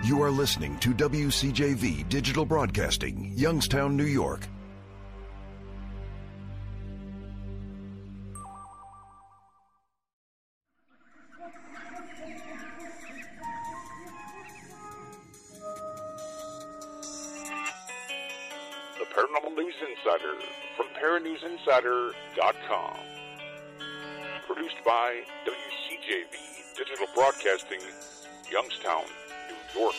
You are listening to WCJV Digital Broadcasting, Youngstown, New York. The Paranormal News Insider from paranewsinsider.com. Produced by WCJV Digital Broadcasting, Youngstown, New York.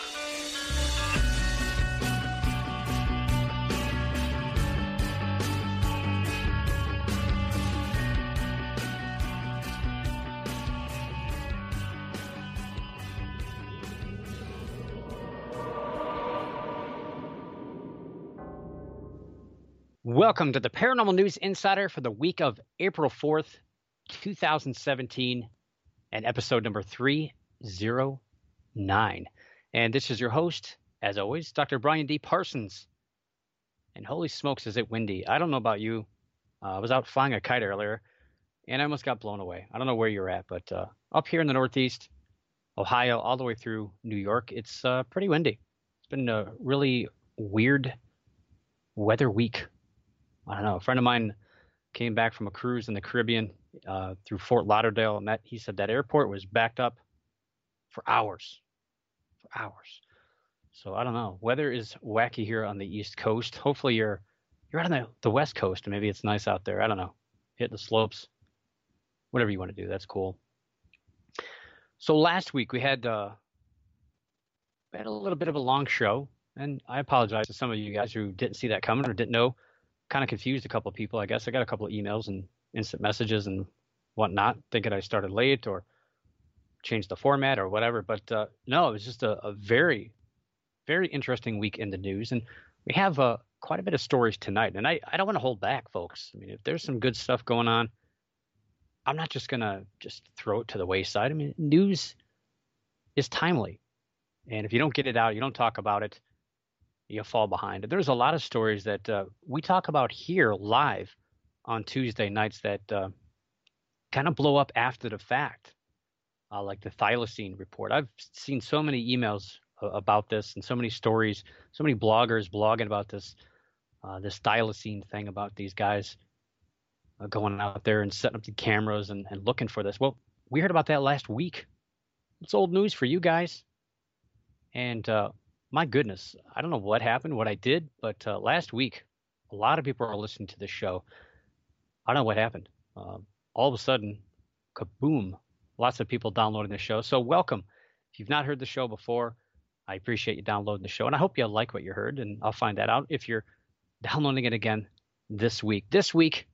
Welcome to the Paranormal News Insider for the week of April 4th, 2017, and episode number 309. And this is your host, as always, Dr. Brian D. Parsons. And holy smokes, is it windy. I don't know about you. I was out flying a kite earlier, and I almost got blown away. I don't know where you're at, but up here in the Northeast, Ohio, all the way through New York, it's pretty windy. It's been a really weird weather week. I don't know. A friend of mine came back from a cruise in the Caribbean through Fort Lauderdale, and he said that airport was backed up for hours. So I don't know. Weather is wacky here on the East Coast. Hopefully you're on the West Coast, and maybe it's nice out there. I don't know. Hit the slopes. Whatever you want to do, that's cool. So last week we had a little bit of a long show, and I apologize to some of you guys who didn't see that coming or didn't know. Kind of confused a couple of people, I guess. I got a couple of emails and instant messages and whatnot, thinking I started late or changed the format or whatever. But no, it was just a very, very interesting week in the news. And we have quite a bit of stories tonight. And I don't want to hold back, folks. I mean, if there's some good stuff going on, I'm not just going to just throw it to the wayside. I mean, news is timely. And if you don't get it out, you don't talk about it, you fall behind. There's a lot of stories that we talk about here live on Tuesday nights that kind of blow up after the fact, like the thylacine report. I've seen so many emails about this and so many stories, so many bloggers blogging about this thylacine thing about these guys going out there and setting up the cameras and looking for this. Well, we heard about that last week. It's old news for you guys. And my goodness, I don't know what happened, what I did, but last week, a lot of people are listening to this show. I don't know what happened. All of a sudden, kaboom, lots of people downloading the show. So welcome. If you've not heard the show before, I appreciate you downloading the show. And I hope you like what you heard, and I'll find that out if you're downloading it again this week. This week,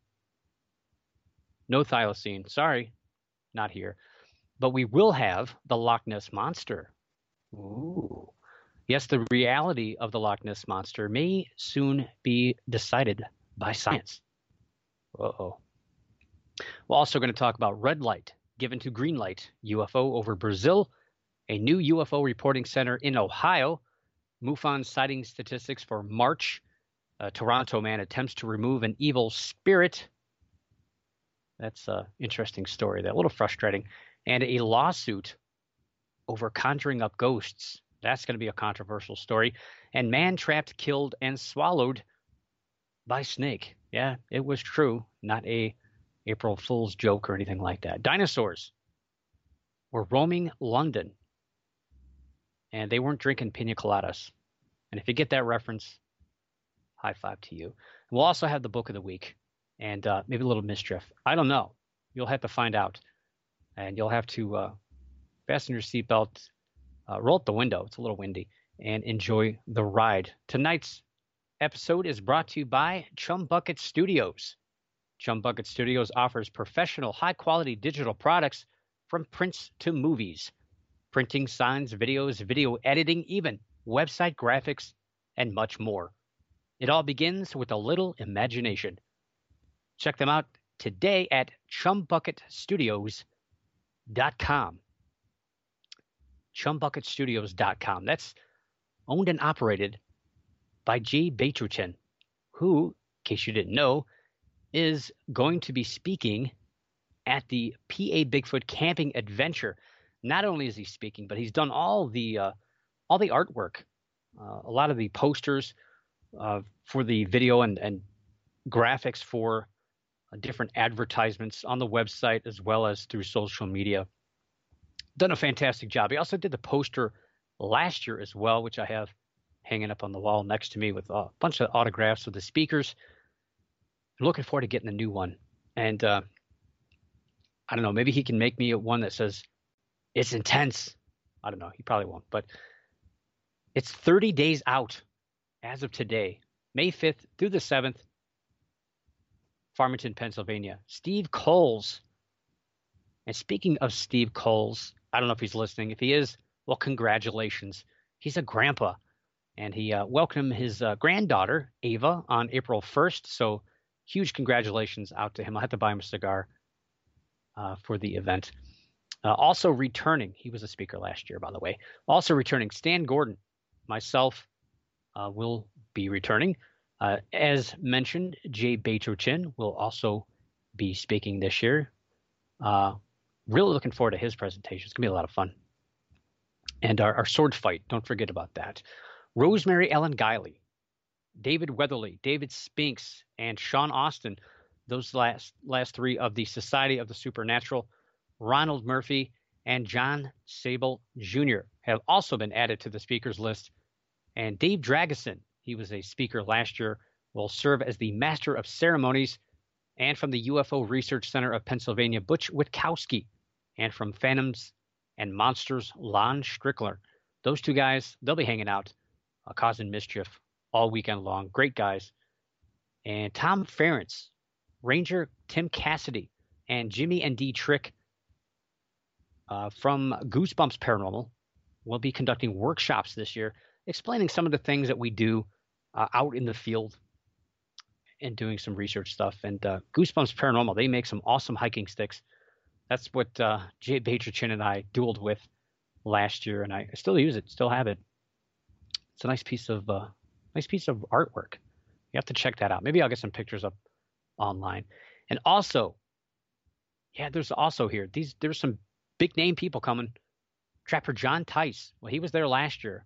no thylacine. Sorry, not here. But we will have the Loch Ness Monster. Ooh. Yes, the reality of the Loch Ness Monster may soon be decided by science. Uh-oh. We're also going to talk about red light given to green light UFO over Brazil, a new UFO reporting center in Ohio, MUFON sighting statistics for March, a Toronto man attempts to remove an evil spirit. That's an interesting story. That a little frustrating. And a lawsuit over conjuring up ghosts. That's going to be a controversial story. And man trapped, killed, and swallowed by snake. Yeah, it was true. Not a April Fool's joke or anything like that. Dinosaurs were roaming London, and they weren't drinking pina coladas. And if you get that reference, high five to you. We'll also have the book of the week and maybe a little mischief. I don't know. You'll have to find out. And you'll have to fasten your seatbelt, roll up the window. It's a little windy, and enjoy the ride. Tonight's episode is brought to you by Chum Bucket Studios. Chum Bucket Studios offers professional, high-quality digital products from prints to movies, printing, signs, videos, video editing, even website graphics, and much more. It all begins with a little imagination. Check them out today at chumbucketstudios.com. chumbucketstudios.com. That's owned and operated by Jay Baitruchin, who, in case you didn't know, is going to be speaking at the PA Bigfoot Camping Adventure. Not only is he speaking, but he's done all the all the artwork, a lot of the posters for the video and graphics for different advertisements on the website as well as through social media. Done a fantastic job. He also did the poster last year as well, which I have hanging up on the wall next to me with a bunch of autographs of the speakers. I'm looking forward to getting a new one. And I don't know, maybe he can make me one that says, "It's intense." I don't know. He probably won't. But it's 30 days out as of today, May 5th through the 7th, Farmington, Pennsylvania. Steve Coles. And speaking of Steve Coles, I don't know if he's listening. If he is, well, congratulations. He's a grandpa. And he welcomed his granddaughter, Ava, on April 1st. So huge congratulations out to him. I'll have to buy him a cigar for the event. Also returning, he was a speaker last year, by the way. Also returning, Stan Gordon, myself, will be returning. As mentioned, Jay Baito-Chin will also be speaking this year. Really looking forward to his presentation. It's going to be a lot of fun. And our sword fight, don't forget about that. Rosemary Ellen Guiley, David Weatherly, David Spinks, and Sean Austin, those last three of the Society of the Supernatural, Ronald Murphy, and John Sable Jr. have also been added to the speakers list. And Dave Drageson, he was a speaker last year, will serve as the Master of Ceremonies. And from the UFO Research Center of Pennsylvania, Butch Witkowski. And from Phantoms and Monsters, Lon Strickler. Those two guys, they'll be hanging out, causing mischief all weekend long. Great guys. And Tom Ferentz, Ranger Tim Cassidy, and Jimmy and Dee Trick from Goosebumps Paranormal will be conducting workshops this year, explaining some of the things that we do out in the field and doing some research stuff. And Goosebumps Paranormal, they make some awesome hiking sticks. That's what Jay Baito-Chin and I dueled with last year, and I still use it, still have it. It's a nice piece of artwork. You have to check that out. Maybe I'll get some pictures up online. And also, yeah, there's also here there's some big name people coming. Trapper John Tice. Well, he was there last year,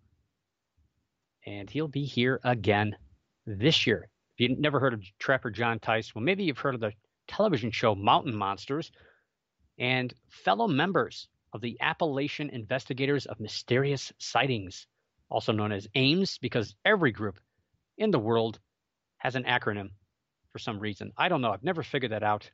and he'll be here again this year. If you never heard of Trapper John Tice, well, maybe you've heard of the television show Mountain Monsters, and fellow members of the Appalachian Investigators of Mysterious Sightings, also known as AIMS, because every group in the world has an acronym for some reason. I don't know. I've never figured that out.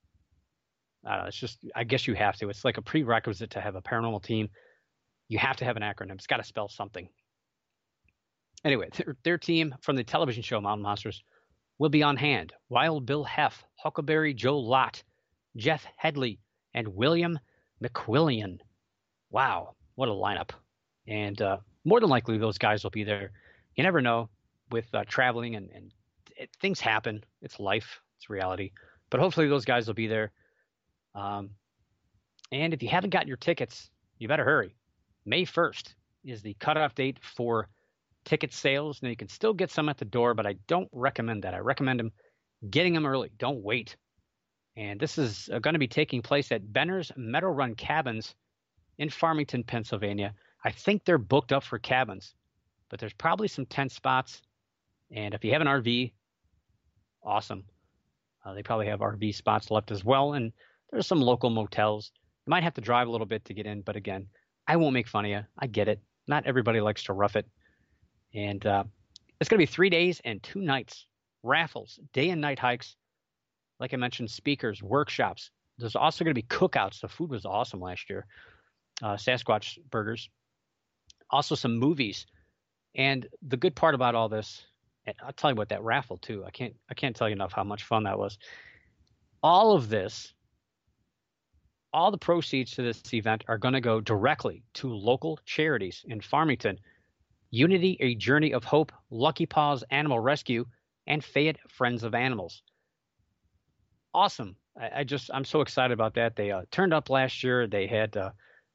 It's just, I guess you have to. It's like a prerequisite to have a paranormal team. You have to have an acronym. It's got to spell something. Anyway, their team from the television show Mountain Monsters will be on hand. Wild Bill Heff, Huckleberry Joe Lott, Jeff Headley, and William McQuillian. Wow, what a lineup. And more than likely, those guys will be there. You never know with traveling and things happen. It's life. It's reality. But hopefully those guys will be there. And if you haven't gotten your tickets, you better hurry. May 1st is the cutoff date for ticket sales. Now, you can still get some at the door, but I don't recommend that. I recommend getting them early. Don't wait. And this is going to be taking place at Benner's Meadow Run Cabins in Farmington, Pennsylvania. I think they're booked up for cabins, but there's probably some tent spots. And if you have an RV, awesome. They probably have RV spots left as well. And there's some local motels. You might have to drive a little bit to get in, but again, I won't make fun of you. I get it. Not everybody likes to rough it. And it's going to be 3 days and 2 nights. Raffles, day and night hikes. Like I mentioned, speakers, workshops. There's also going to be cookouts. The food was awesome last year. Sasquatch burgers. Also some movies. And the good part about all this, and I'll tell you about that raffle too. I can't tell you enough how much fun that was. All of this, all the proceeds to this event are going to go directly to local charities in Farmington. Unity, A Journey of Hope, Lucky Paws Animal Rescue, and Fayette Friends of Animals. Awesome. I'm so excited about that. They turned up last year. They had a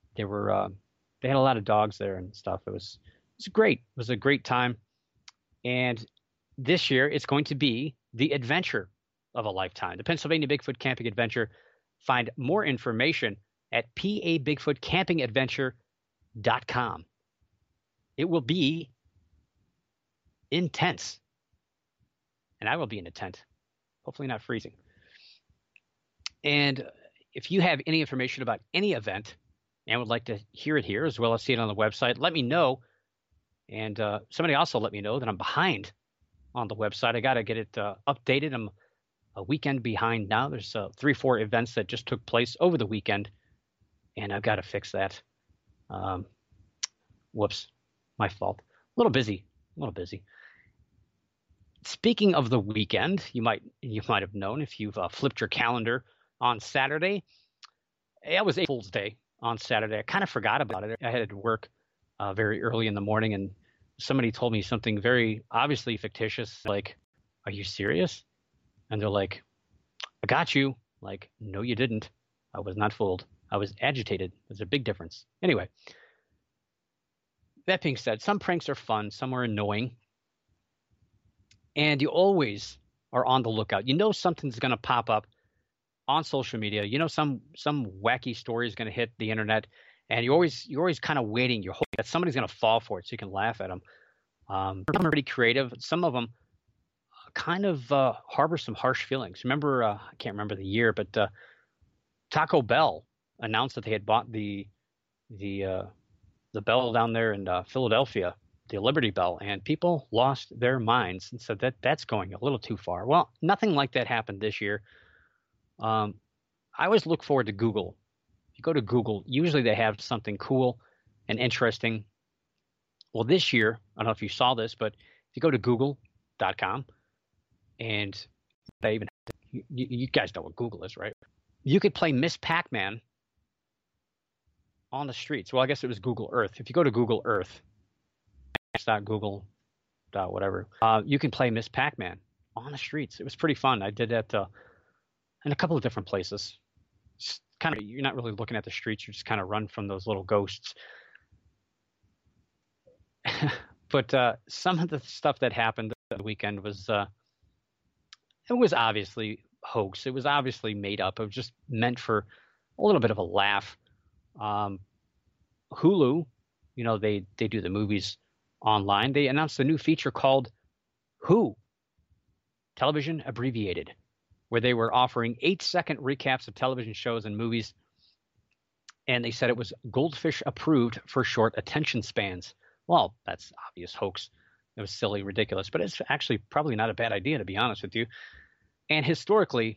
lot of dogs there and stuff. It was great. It was a great time. And this year it's going to be the adventure of a lifetime, the Pennsylvania Bigfoot Camping Adventure. Find more information at pabigfootcampingadventure.com. It will be intense. And I will be in a tent, hopefully not freezing. And if you have any information about any event and would like to hear it here as well as see it on the website, let me know. And somebody also let me know that I'm behind on the website. I got to get it updated. I'm a weekend behind now. There's 3-4 events that just took place over the weekend, and I've got to fix that. Whoops, my fault. A little busy. Speaking of the weekend, you might have known if you've flipped your calendar on Saturday. It was April Fool's Day on Saturday. I kind of forgot about it. I had to work very early in the morning, and somebody told me something very obviously fictitious, like, "Are you serious?" And they're like, "I got you." Like, no, you didn't. I was not fooled. I was agitated. There's a big difference. Anyway, that being said, some pranks are fun, some are annoying. And you always are on the lookout. You know something's going to pop up on social media. You know some wacky story is going to hit the internet, and you're always kind of waiting. You're hoping that somebody's going to fall for it so you can laugh at them. Some are pretty creative. Some of them kind of harbor some harsh feelings. Remember, I can't remember the year, but Taco Bell announced that they had bought the bell down there in Philadelphia, the Liberty Bell, and people lost their minds and said that's going a little too far. Well, nothing like that happened this year. I always look forward to Google. If you go to Google, usually they have something cool and interesting. Well, this year, I don't know if you saw this, but if you go to google.com, and they even you guys know what Google is, right? You could play Miss Pac-Man on the streets. Well, I guess it was Google Earth. If you go to Google Earth, .google. whatever, you can play Miss Pac-Man on the streets. It was pretty fun. I did that in a couple of different places. Just kind of, you're not really looking at the streets. You just kind of run from those little ghosts. But some of the stuff that happened the weekend was it was obviously hoax. It was obviously made up. It was just meant for a little bit of a laugh. Hulu, they do the movies online. They announced a new feature called Who, Television Abbreviated, where they were offering 8-second recaps of television shows and movies. And they said it was Goldfish approved for short attention spans. Well, that's obvious hoax. It was silly, ridiculous, but it's actually probably not a bad idea, to be honest with you. And historically,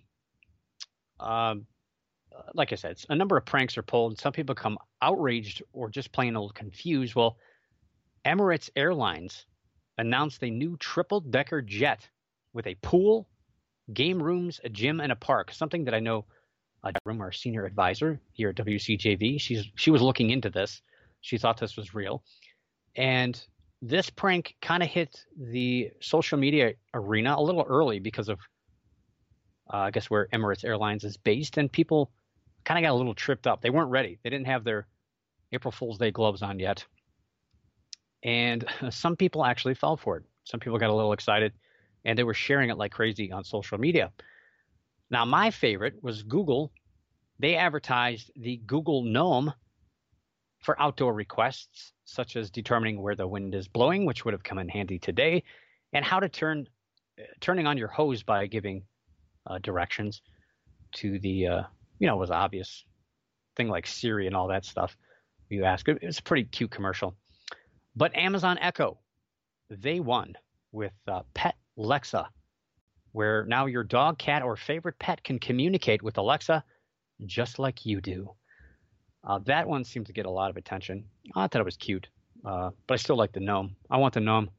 like I said, a number of pranks are pulled, and some people become outraged or just plain old confused. Well, Emirates Airlines announced a new triple-decker jet with a pool, game rooms, a gym, and a park, something that I know our senior advisor here at WCJV, she was looking into this. She thought this was real. And this prank kind of hit the social media arena a little early because of, I guess, where Emirates Airlines is based, and people kind of got a little tripped up. They weren't ready. They didn't have their April Fool's Day gloves on yet. And some people actually fell for it. Some people got a little excited, and they were sharing it like crazy on social media. Now, my favorite was Google. They advertised the Google Gnome for outdoor requests, such as determining where the wind is blowing, which would have come in handy today, and how to turning on your hose by giving directions to the, it was obvious thing like Siri and all that stuff. You ask it. It's a pretty cute commercial. But Amazon Echo, they won with Pet Lexa, where now your dog, cat, or favorite pet can communicate with Alexa just like you do. That one seemed to get a lot of attention. I thought it was cute, but I still like the gnome. I want the gnome.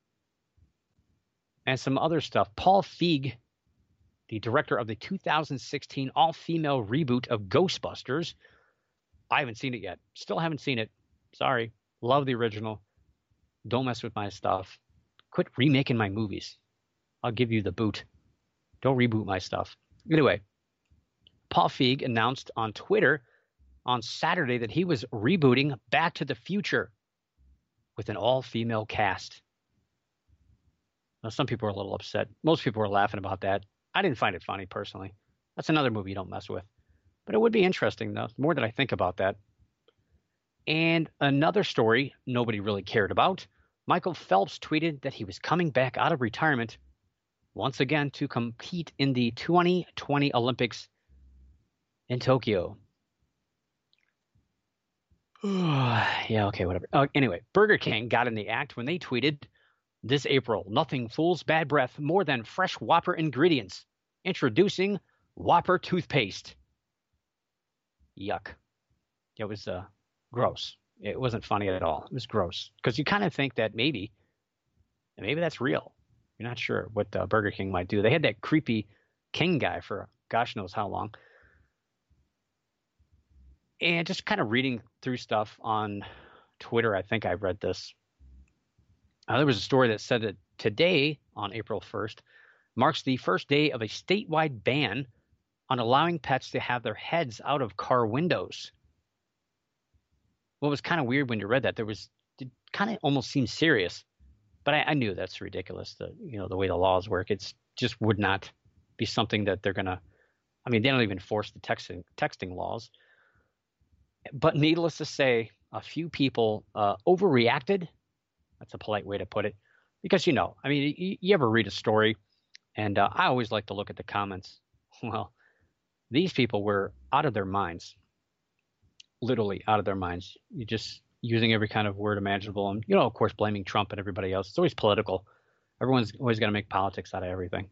And some other stuff. Paul Feig, the director of the 2016 all-female reboot of Ghostbusters. I haven't seen it yet. Still haven't seen it. Sorry. Love the original. Don't mess with my stuff. Quit remaking my movies. I'll give you the boot. Don't reboot my stuff. Anyway, Paul Feig announced on Twitter on Saturday that he was rebooting Back to the Future with an all-female cast. Now, some people are a little upset. Most people were laughing about that. I didn't find it funny, personally. That's another movie you don't mess with. But it would be interesting, though. The more that I think about that, And another story nobody really cared about. Michael Phelps tweeted that he was coming back out of retirement once again to compete in the 2020 Olympics in Tokyo. Yeah, okay, whatever. Anyway, Burger King got in the act when they tweeted, "This April, nothing fools bad breath more than fresh Whopper ingredients. Introducing Whopper toothpaste." Yuck. It was gross. It wasn't funny at all. It was gross. Because you kind of think that maybe that's real. You're not sure what Burger King might do. They had that creepy King guy for gosh knows how long. And just kind of reading through stuff on Twitter, I think I read this. There was a story that said that today, on April 1st, marks the first day of a statewide ban on allowing pets to have their heads out of car windows. What was kind of weird when you read that, it kind of almost seemed serious, but I knew that's ridiculous. The way the laws work, it's just would not be something that they're gonna. I mean, they don't even enforce the texting laws. But needless to say, a few people overreacted. That's a polite way to put it, because I mean, you ever read a story, and I always like to look at the comments. Well, these people were out of their minds. Literally out of their minds. You're just using every kind of word imaginable, and of course, blaming Trump and everybody else. It's always political. Everyone's always going to make politics out of everything.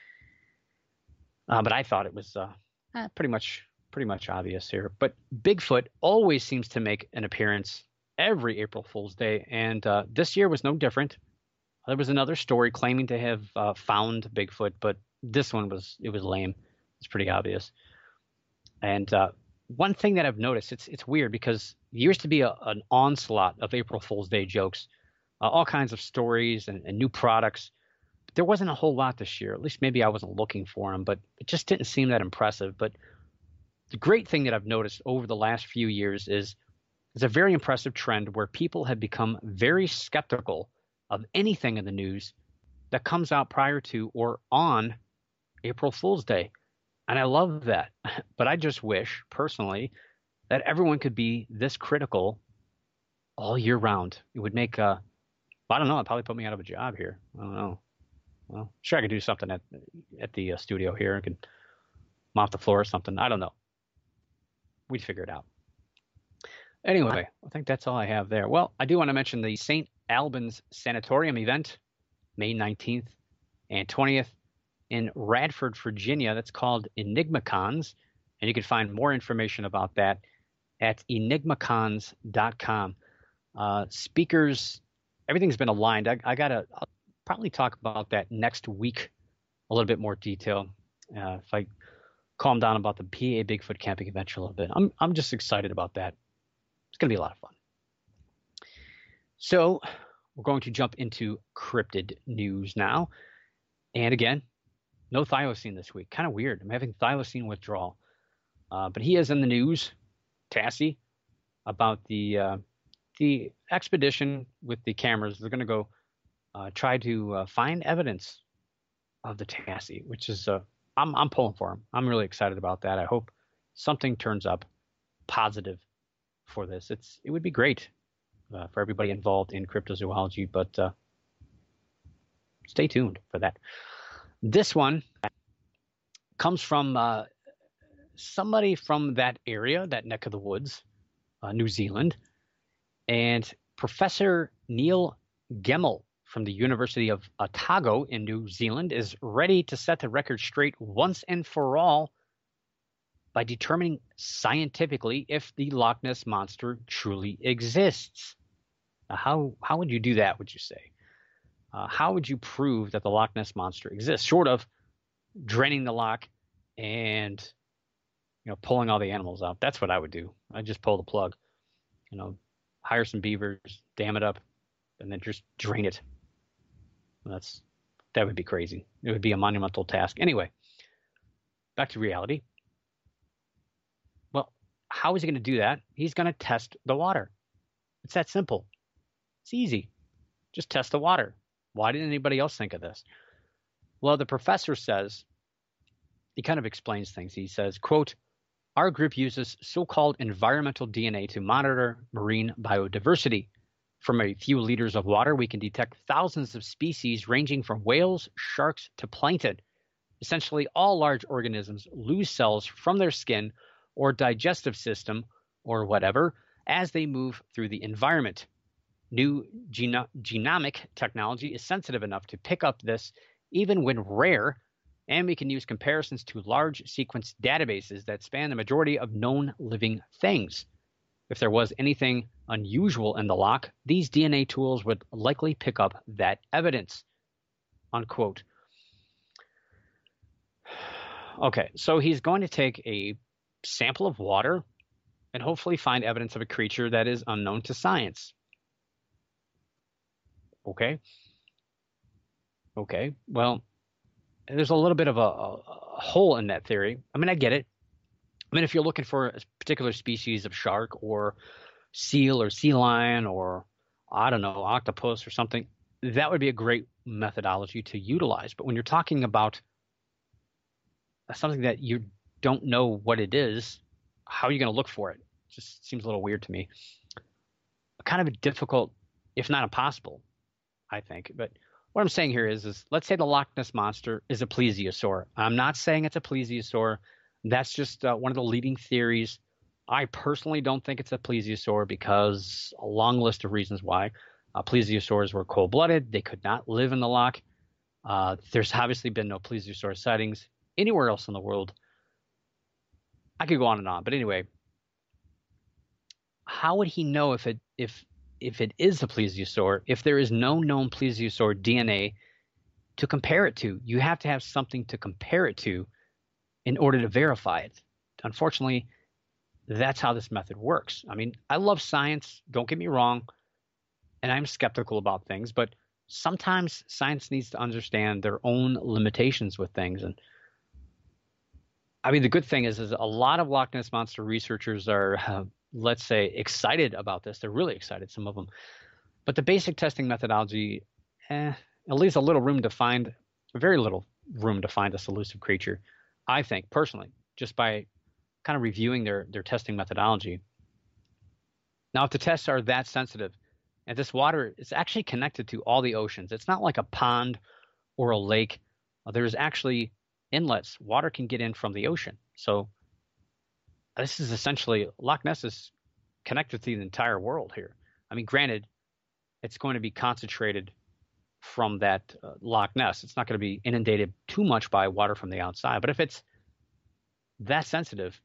But I thought it was pretty much obvious here. But Bigfoot always seems to make an appearance every April Fool's Day, and this year was no different. There was another story claiming to have found Bigfoot, but this one was lame. It's pretty obvious. And one thing that I've noticed, it's weird because there used to be an onslaught of April Fool's Day jokes, all kinds of stories and new products. But there wasn't a whole lot this year. At least maybe I wasn't looking for them, but it just didn't seem that impressive. But the great thing that I've noticed over the last few years is a very impressive trend where people have become very skeptical of anything in the news that comes out prior to or on April Fool's Day. And I love that. But I just wish, personally, that everyone could be this critical all year round. It would make, I don't know, it'd probably put me out of a job here. I don't know. Well, sure, I could do something at the studio here. I could mop the floor or something. I don't know. We'd figure it out. Anyway, I think that's all I have there. Well, I do want to mention the St. Albans Sanatorium event, May 19th and 20th in Radford, Virginia. That's called EnigmaCons, and you can find more information about that at enigmacons.com. Speakers, everything's been aligned. I'll probably talk about that next week, a little bit more detail. If I calm down about the PA Bigfoot camping adventure a little bit. I'm just excited about that. It's going to be a lot of fun. So we're going to jump into cryptid news now. And again, no thylacine this week. Kind of weird. I'm having thylacine withdrawal. But he is in the news, Tassie, about the expedition with the cameras. They're going to go try to find evidence of the Tassie, which is I'm pulling for him. I'm really excited about that. I hope something turns up positive for this. It would be great for everybody involved in cryptozoology, but stay tuned for that. This one comes from somebody from that area, that neck of the woods, New Zealand, and Professor Neil Gemmell from the University of Otago in New Zealand is ready to set the record straight once and for all by determining scientifically if the Loch Ness Monster truly exists. Now, how would you do that, would you say? How would you prove that the Loch Ness Monster exists, short of draining the loch and pulling all the animals out? That's what I would do. I'd just pull the plug, hire some beavers, dam it up, and then just drain it. That would be crazy. It would be a monumental task. Anyway, back to reality. Well, how is he going to do that? He's going to test the water. It's that simple. It's easy. Just test the water. Why didn't anybody else think of this? Well, the professor says, he kind of explains things. He says, quote, Our group uses so-called environmental DNA to monitor marine biodiversity. From a few liters of water, we can detect thousands of species ranging from whales, sharks, to plankton. Essentially, all large organisms lose cells from their skin or digestive system or whatever as they move through the environment. New genomic technology is sensitive enough to pick up this even when rare, and we can use comparisons to large sequence databases that span the majority of known living things. If there was anything unusual in the loch, these DNA tools would likely pick up that evidence. Unquote. Okay, so he's going to take a sample of water and hopefully find evidence of a creature that is unknown to science. Okay, well, there's a little bit of a hole in that theory. I mean, I get it. I mean, if you're looking for a particular species of shark or seal or sea lion or, I don't know, octopus or something, that would be a great methodology to utilize. But when you're talking about something that you don't know what it is, how are you going to look for it? It just seems a little weird to me. Kind of a difficult, if not impossible, I think. But what I'm saying here is let's say the Loch Ness Monster is a plesiosaur. I'm not saying it's a plesiosaur. That's just one of the leading theories. I personally don't think it's a plesiosaur because a long list of reasons why. Plesiosaurs were cold-blooded. They could not live in the loch. There's obviously been no plesiosaur sightings anywhere else in the world. I could go on and on, but anyway, how would he know if it is a plesiosaur if there is no known plesiosaur DNA to compare it to? You have to have something to compare it to in order to verify it. Unfortunately, that's how this method works. I mean, I love science, don't get me wrong, and I'm skeptical about things, but sometimes science needs to understand their own limitations with things. And I mean, the good thing is a lot of Loch Ness Monster researchers are, let's say, excited about this. They're really excited, some of them. But the basic testing methodology, it leaves a little room to find, very little room to find this elusive creature, I think, personally, just by kind of reviewing their testing methodology. Now, if the tests are that sensitive, and this water is actually connected to all the oceans, it's not like a pond or a lake. There's actually inlets. Water can get in from the ocean. So this is essentially, Loch Ness is connected to the entire world here. I mean, granted, it's going to be concentrated from that Loch Ness. It's not going to be inundated too much by water from the outside. But if it's that sensitive,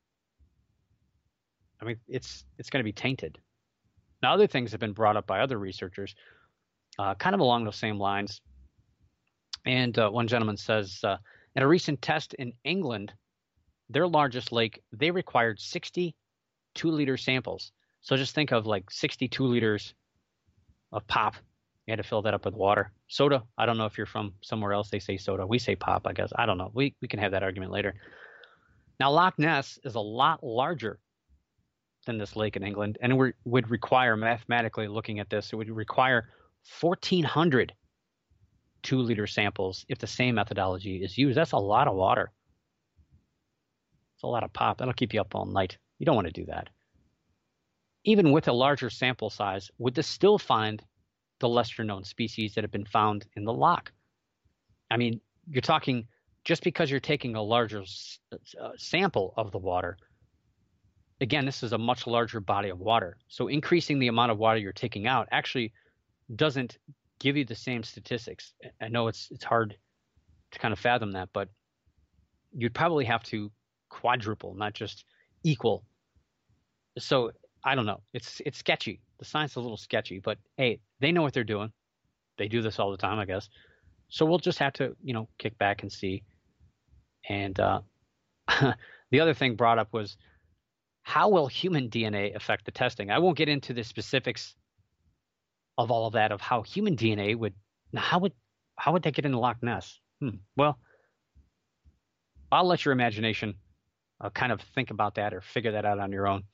I mean, it's going to be tainted. Now, other things have been brought up by other researchers, kind of along those same lines. And one gentleman says, in a recent test in England, their largest lake, they required 60 2-liter samples. So just think of like 62 liters of pop. You had to fill that up with water. Soda, I don't know if you're from somewhere else, they say soda. We say pop, I guess. I don't know. We can have that argument later. Now, Loch Ness is a lot larger than this lake in England, and it would require, mathematically looking at this, it would require 1,400 2-liter samples if the same methodology is used. That's a lot of water. It's a lot of pop. That'll keep you up all night. You don't want to do that. Even with a larger sample size, would this still find the lesser known species that have been found in the loch? I mean, you're talking, just because you're taking a larger sample of the water, again, this is a much larger body of water. So increasing the amount of water you're taking out actually doesn't give you the same statistics. I know it's hard to kind of fathom that, but you'd probably have to quadruple, not just equal. So I don't know. It's sketchy. The science is a little sketchy, but hey, they know what they're doing. They do this all the time, I guess. So we'll just have to, kick back and see. And the other thing brought up was, how will human DNA affect the testing? I won't get into the specifics of all of that, of how human DNA would, how would that get into Loch Ness? Well, I'll let your imagination kind of think about that or figure that out on your own.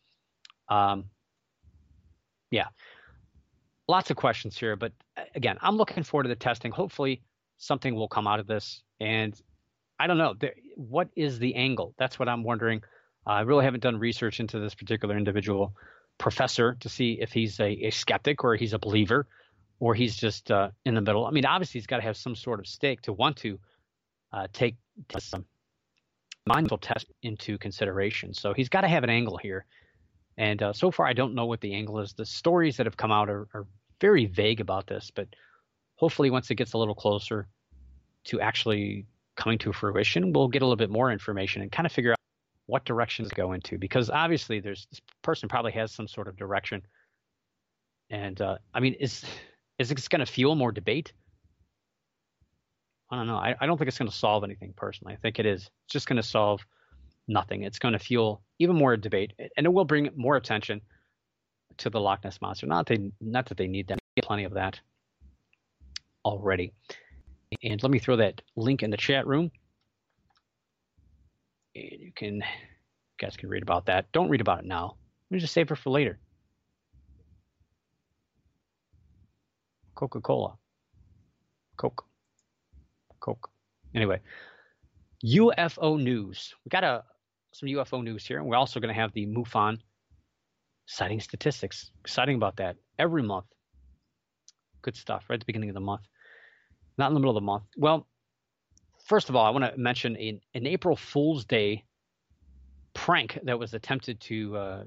Yeah, lots of questions here, but again, I'm looking forward to the testing. Hopefully something will come out of this, and I don't know, what is the angle? That's what I'm wondering. I really haven't done research into this particular individual professor to see if he's a skeptic or he's a believer or he's just in the middle. I mean, obviously, he's got to have some sort of stake to want to take some mindful test into consideration. So he's got to have an angle here. And so far, I don't know what the angle is. The stories that have come out are very vague about this, but hopefully once it gets a little closer to actually coming to fruition, we'll get a little bit more information and kind of figure out what directions to go into. Because obviously this person probably has some sort of direction. And I mean, is this going to fuel more debate? I don't know. I don't think it's going to solve anything personally. I think it is. It's just going to solve nothing. It's going to fuel even more debate, and it will bring more attention to the Loch Ness Monster. Not that they need that. They get plenty of that already. And let me throw that link in the chat room. And you guys can read about that. Don't read about it now. Let me just save it for later. Coca-Cola. Coke. Anyway, UFO news. We got some UFO news here, and we're also going to have the MUFON sighting statistics. Exciting about that. Every month. Good stuff. Right at the beginning of the month. Not in the middle of the month. Well, first of all, I want to mention an April Fool's Day prank that was attempted to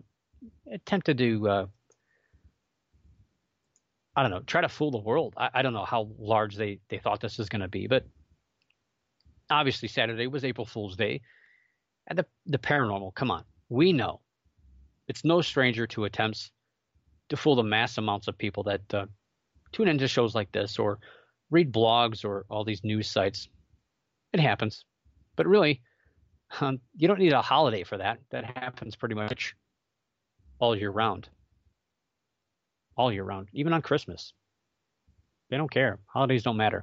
I don't know, try to fool the world. I don't know how large they thought this was going to be, but obviously Saturday was April Fool's Day. And the paranormal, come on, we know. It's no stranger to attempts to fool the mass amounts of people that tune into shows like this or read blogs or all these news sites. It happens. But really, you don't need a holiday for that. That happens pretty much all year round. All year round, even on Christmas. They don't care. Holidays don't matter.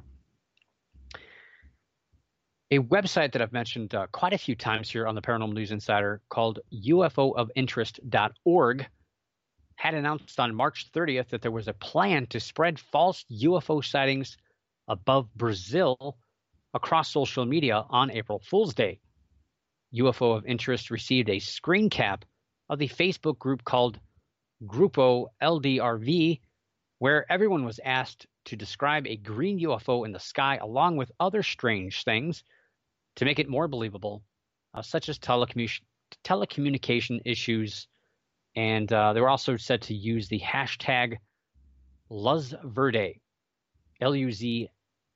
A website that I've mentioned quite a few times here on the Paranormal News Insider called UFOofinterest.org had announced on March 30th that there was a plan to spread false UFO sightings above Brazil across social media on April Fool's Day. UFO of Interest received a screen cap of the Facebook group called Grupo LDRV, where everyone was asked to describe a green UFO in the sky along with other strange things to make it more believable, such as telecommunication issues. And they were also said to use the hashtag Luz Verde, Luzverde,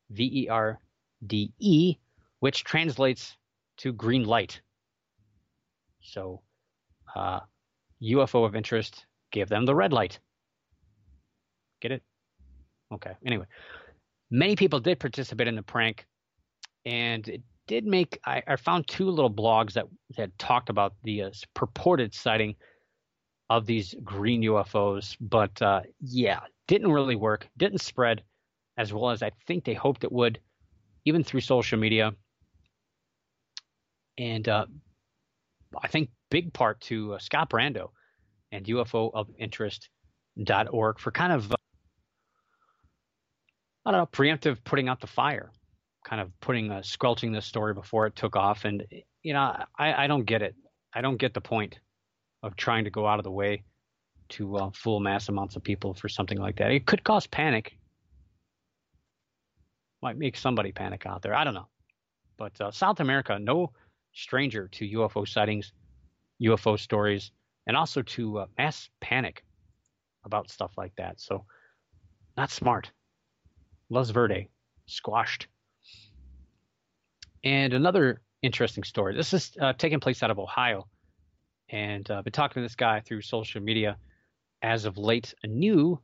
which translates to green light. So UFO of Interest gave them the red light. Get it? Okay. Anyway, many people did participate in the prank, and it did make. I found two little blogs that talked about the purported sighting of these green UFOs, but yeah, didn't really work. Didn't spread as well as I think they hoped it would, even through social media. And I think big part to Scott Brando and UFOofinterest.org for kind of, I don't know, preemptive putting out the fire, kind of squelching this story before it took off. And, you know, I don't get it. I don't get the point of trying to go out of the way to fool mass amounts of people for something like that. It could cause panic. Might make somebody panic out there. I don't know. But South America, no stranger to UFO sightings, UFO stories, and also to mass panic about stuff like that. So not smart. Luz Verde, squashed. And another interesting story. This is taking place out of Ohio. And I've been talking to this guy through social media as of late, a new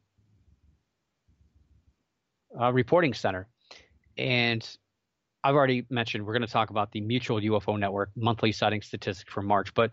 reporting center. And I've already mentioned we're going to talk about the Mutual UFO Network monthly sighting statistic for March. But,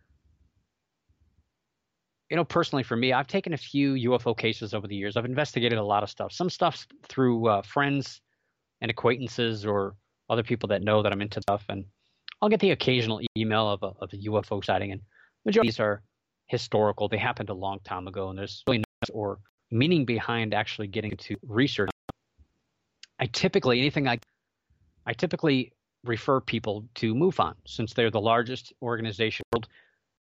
you know, personally for me, I've taken a few UFO cases over the years. I've investigated a lot of stuff. Some stuff through friends and acquaintances or other people that know that I'm into stuff. And I'll get the occasional email of a UFO sighting. And majority of these are historical. They happened a long time ago. And there's really no or meaning behind actually getting to research. I typically refer people to MUFON since they're the largest organization in the world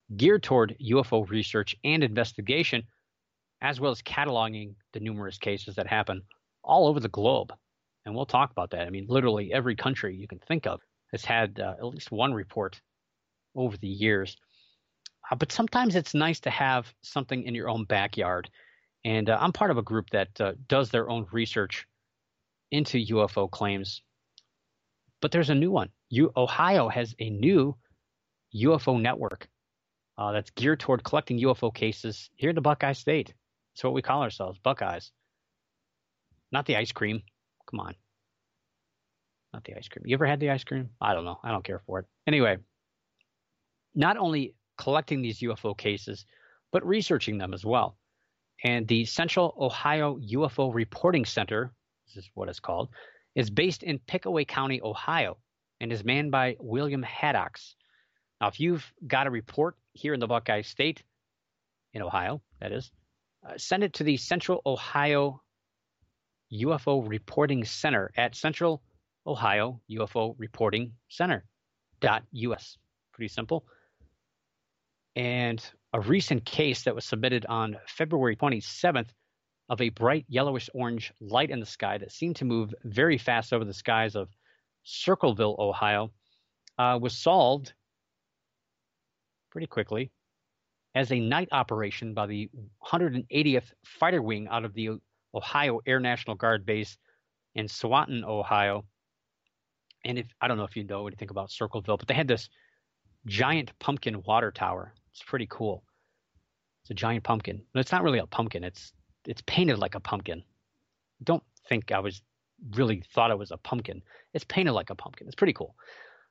geared toward UFO research and investigation, as well as cataloging the numerous cases that happen all over the globe. And we'll talk about that. I mean, literally every country you can think of has had at least one report over the years. But sometimes it's nice to have something in your own backyard. And I'm part of a group that does their own research into UFO claims. But there's a new one. Ohio has a new UFO network that's geared toward collecting UFO cases here in the Buckeye State. That's what we call ourselves, Buckeyes. Not the ice cream. Come on. Not the ice cream. You ever had the ice cream? I don't know. I don't care for it. Anyway, not only collecting these UFO cases, but researching them as well. And the Central Ohio UFO Reporting Center, this is what it's called, is based in Pickaway County, Ohio, and is manned by William Haddox. Now, if you've got a report here in the Buckeye State, in Ohio, that is, send it to the Central Ohio UFO Reporting Center at Central Ohio UFO Reporting Center.us. Pretty simple. And a recent case that was submitted on February 27th of a bright yellowish-orange light in the sky that seemed to move very fast over the skies of Circleville, Ohio, was solved pretty quickly as a night operation by the 180th Fighter Wing out of the Ohio Air National Guard base in Swanton, Ohio. And I don't know if you know anything about Circleville, but they had this giant pumpkin water tower. It's pretty cool. It's a giant pumpkin. But it's not really a pumpkin. It's painted like a pumpkin. Don't think I really thought it was a pumpkin. It's painted like a pumpkin. It's pretty cool.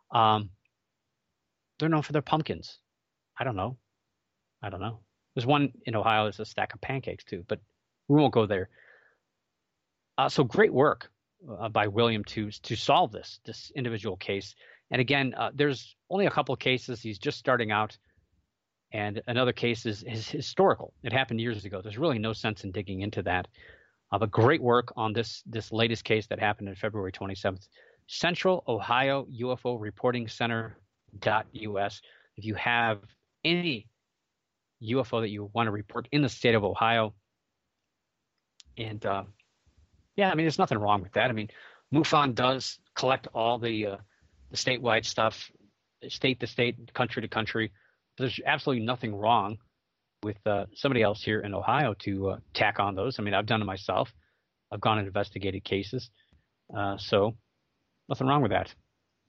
They're known for their pumpkins. I don't know. There's one in Ohio that's a stack of pancakes too, but we won't go there. So great work by William to solve this individual case. And again, there's only a couple of cases. He's just starting out. And another case is historical. It happened years ago. There's really no sense in digging into that. But great work on this latest case that happened on February 27th. Central Ohio UFO Reporting Center.us. If you have any UFO that you want to report in the state of Ohio, and yeah, I mean, there's nothing wrong with that. I mean, MUFON does collect all the statewide stuff, state to state, country to country. There's absolutely nothing wrong with somebody else here in Ohio to tack on those. I mean, I've done it myself. I've gone and investigated cases. So nothing wrong with that.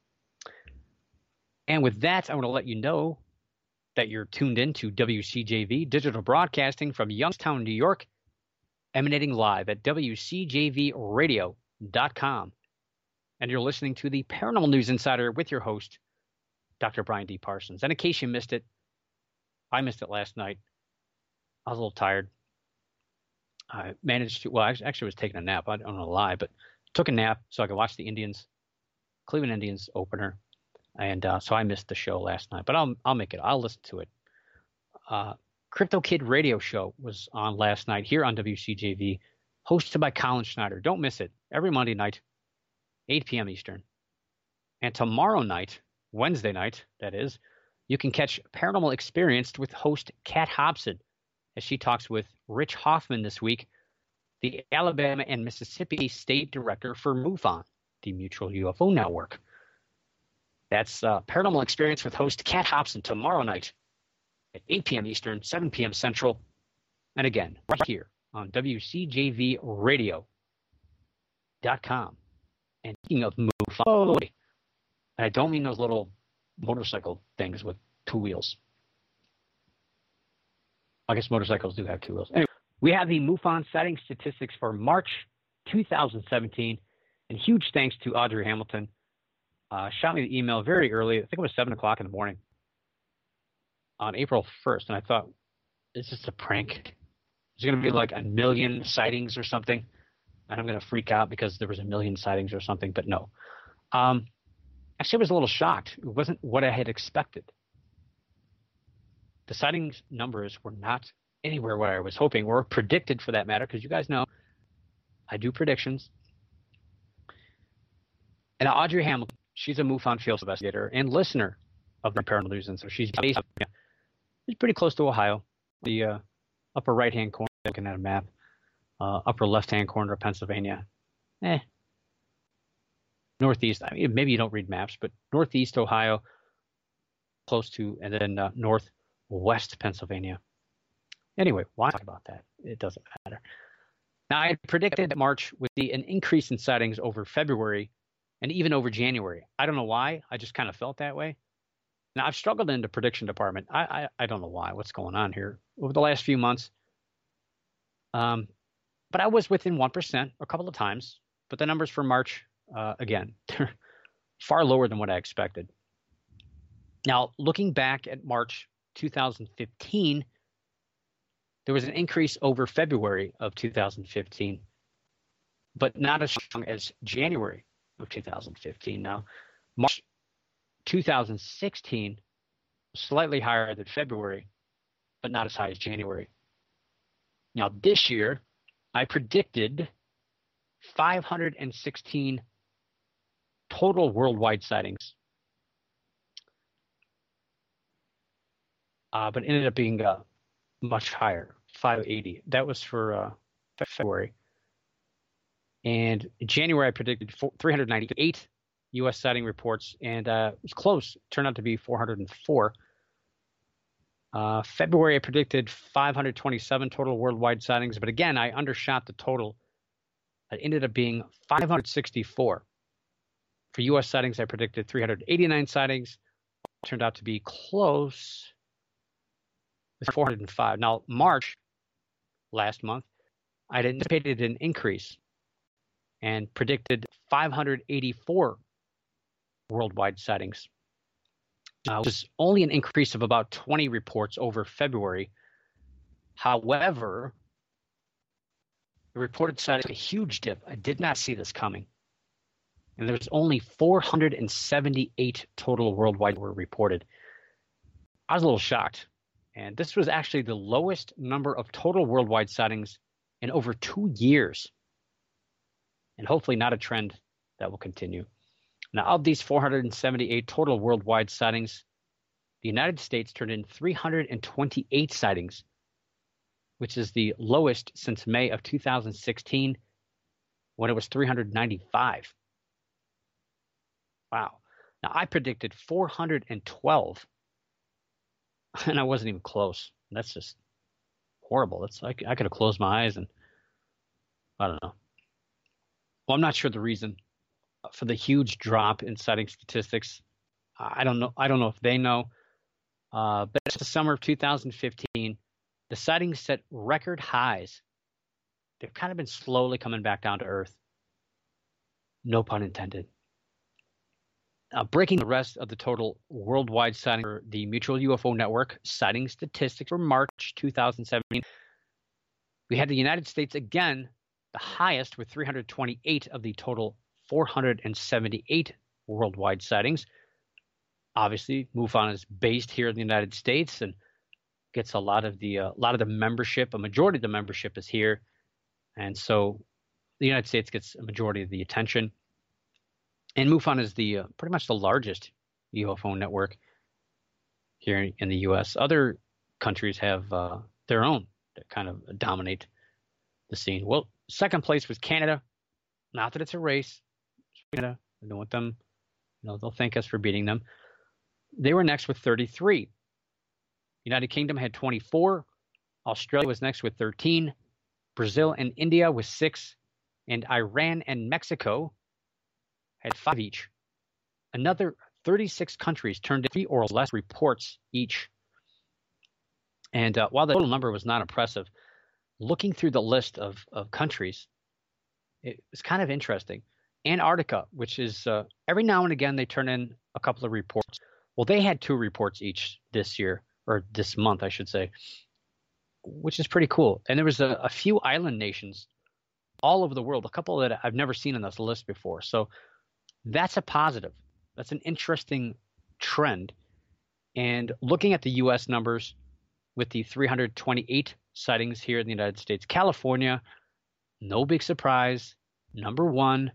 And with that, I want to let you know that you're tuned in to WCJV Digital Broadcasting from Youngstown, New York, emanating live at WCJVradio.com. And you're listening to the Paranormal News Insider with your host, Dr. Brian D. Parsons. And in case you missed it, I missed it last night. I was a little tired. I managed to, well, I actually was taking a nap. I don't know why, but took a nap so I could watch the Cleveland Indians opener. And so I missed the show last night, but I'll make it. I'll listen to it. Crypto Kid Radio Show was on last night here on WCJV, hosted by Colin Schneider. Don't miss it. Every Monday night, 8 p.m. Eastern. And tomorrow night, Wednesday night, that is, you can catch Paranormal Experienced with host Kat Hobson as she talks with Rich Hoffman this week, the Alabama and Mississippi State Director for MUFON, the Mutual UFO Network. That's Paranormal Experience with host Kat Hobson tomorrow night at 8 p.m. Eastern, 7 p.m. Central. And again, right here on WCJVradio.com. And speaking of MUFON, and I don't mean those little motorcycle things with two wheels. I guess motorcycles do have two wheels. Anyway, we have the MUFON sighting statistics for March 2017. And huge thanks to Audrey Hamilton. Shot me the email very early. I think it was 7 o'clock in the morning on April 1st. And I thought, is this a prank? Is it going to be like 1 million sightings or something? And I'm going to freak out because there was 1 million sightings or something. But no. Actually, I was a little shocked. It wasn't what I had expected. The sightings numbers were not anywhere what I was hoping or predicted, for that matter, because you guys know I do predictions. And Audrey Hamilton, she's a MUFON field investigator and listener of the Paranormal News, and so she's based. It's pretty close to Ohio. The upper right-hand corner, looking at a map, upper left-hand corner of Pennsylvania. Northeast, I mean, maybe you don't read maps, but northeast Ohio, close to, and then northwest Pennsylvania. Anyway, why talk about that? It doesn't matter. Now, I predicted that March would see an increase in sightings over February and even over January. I don't know why. I just kind of felt that way. Now, I've struggled in the prediction department. I don't know why. What's going on here over the last few months? But I was within 1% a couple of times. But the numbers for March, again, they're far lower than what I expected. Now, looking back at March 2015, there was an increase over February of 2015, but not as strong as January of 2015. Now, March 2016 was slightly higher than February, but not as high as January. Now, this year, I predicted 516 total worldwide sightings, but ended up being much higher, 580. That was for February. And in January, I predicted 398 U.S. sighting reports, and it was close. It turned out to be 404. February, I predicted 527 total worldwide sightings, but again, I undershot the total. It ended up being 564. For U.S. sightings, I predicted 389 sightings. It turned out to be close with 405. Now, March, last month, I'd anticipated an increase and predicted 584 worldwide sightings, which is only an increase of about 20 reports over February. However, the reported sightings a huge dip. I did not see this coming. And there was only 478 total worldwide were reported. I was a little shocked. And this was actually the lowest number of total worldwide sightings in over 2 years. And hopefully not a trend that will continue. Now, of these 478 total worldwide sightings, the United States turned in 328 sightings, which is the lowest since May of 2016, when it was 395. Wow. Now, I predicted 412, and I wasn't even close. That's just horrible. I could have closed my eyes, and I don't know. Well, I'm not sure the reason for the huge drop in sighting statistics. I don't know. I don't know if they know. But it's the summer of 2015. The sightings set record highs. They've kind of been slowly coming back down to earth. No pun intended. Breaking the rest of the total worldwide sighting for the Mutual UFO Network sighting statistics for March 2017, we had the United States again, the highest with 328 of the total 478 worldwide sightings. Obviously, MUFON is based here in the United States and gets a lot of the membership. A majority of the membership is here, and so the United States gets a majority of the attention. And MUFON is the pretty much the largest UFO network here in the U.S. Other countries have their own that kind of dominate the scene. Well, second place was Canada. Not that it's a race. Canada, I don't want them, they'll thank us for beating them. They were next with 33. United Kingdom had 24. Australia was next with 13. Brazil and India with 6. And Iran and Mexico had 5 each. Another 36 countries turned in 3 or less reports each. And while the total number was not impressive, looking through the list of countries, it was kind of interesting. Antarctica, which is every now and again they turn in a couple of reports. Well, they had 2 reports each this year, or this month, I should say, which is pretty cool. And there was a few island nations all over the world, a couple that I've never seen on this list before. So that's a positive. That's an interesting trend. And looking at the U.S. numbers with the 328 sightings here in the United States, California, no big surprise, number 1,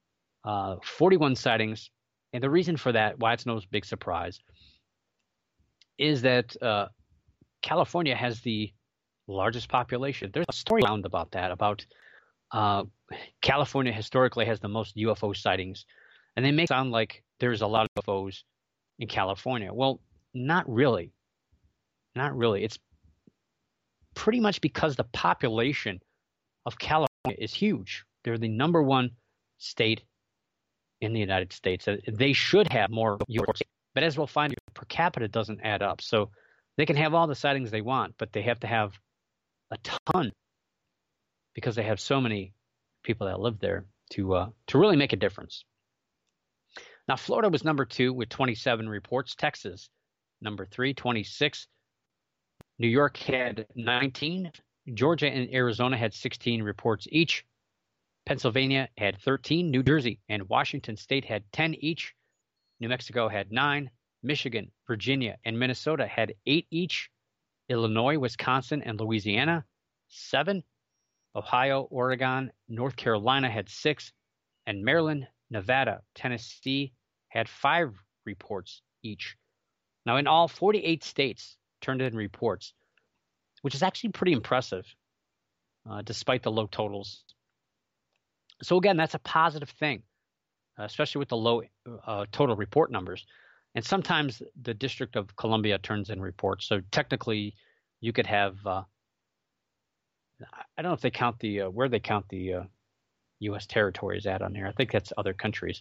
41 sightings. And the reason for that, why it's no big surprise, is that California has the largest population. There's a story around about that, about California historically has the most UFO sightings. And they make it sound like there's a lot of UFOs in California. Well, not really. Not really. It's pretty much because the population of California is huge. They're the number one state in the United States. They should have more UFOs. But as we'll find, per capita doesn't add up. So they can have all the sightings they want, but they have to have a ton because they have so many people that live there to really make a difference. Now, Florida was number 2 with 27 reports. Texas, number 3, 26. New York had 19. Georgia and Arizona had 16 reports each. Pennsylvania had 13. New Jersey and Washington State had 10 each. New Mexico had 9. Michigan, Virginia, and Minnesota had 8 each. Illinois, Wisconsin, and Louisiana, 7. Ohio, Oregon, North Carolina had 6. And Maryland, Nevada, Tennessee had 5 reports each. Now, in all, 48 states turned in reports, which is actually pretty impressive, despite the low totals. So again, that's a positive thing, especially with the low total report numbers. And sometimes the District of Columbia turns in reports. So technically, you could have I don't know if they count the where they count the U.S. territories at on here. I think that's other countries.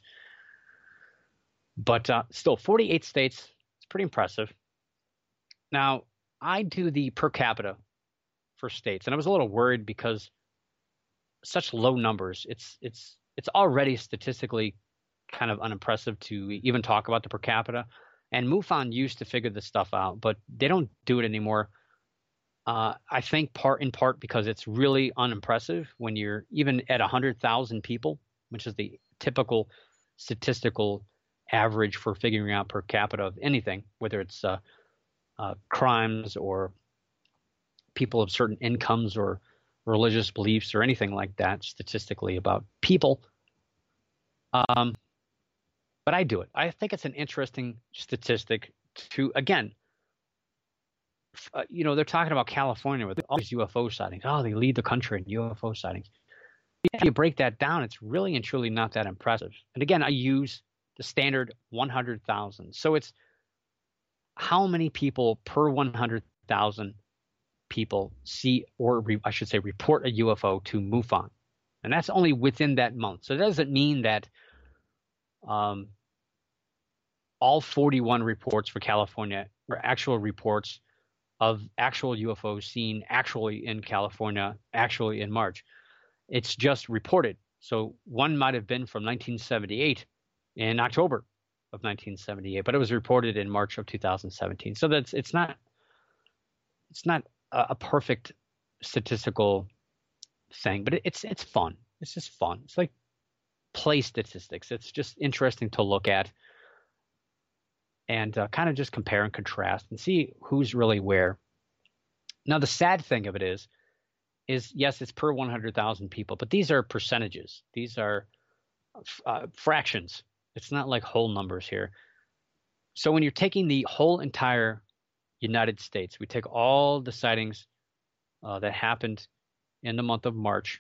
But still, 48 states. It's pretty impressive. Now, I do the per capita for states, and I was a little worried because such low numbers. It's already statistically kind of unimpressive to even talk about the per capita. And MUFON used to figure this stuff out, but they don't do it anymore. I think in part because it's really unimpressive when you're even at 100,000 people, which is the typical statistical average for figuring out per capita of anything, whether it's crimes or people of certain incomes or religious beliefs or anything like that, statistically about people. But I do it. I think it's an interesting statistic to, again, they're talking about California with all these UFO sightings. Oh, they lead the country in UFO sightings. If you break that down, it's really and truly not that impressive. And again, I use the standard 100,000. So it's how many people per 100,000 people see, or I should say report a UFO to MUFON. And that's only within that month. So it doesn't mean that all 41 reports for California are actual reports of actual UFOs seen actually in California, actually in March. It's just reported. So one might have been from 1978 in October of 1978, but it was reported in March of 2017. So it's not a perfect statistical thing, but it's fun. It's just fun. It's like play statistics. It's just interesting to look at and kind of just compare and contrast and see who's really where. Now, the sad thing of it is yes, it's per 100,000 people, but these are percentages. These are fractions. It's not like whole numbers here. So when you're taking the whole entire United States, we take all the sightings that happened in the month of March,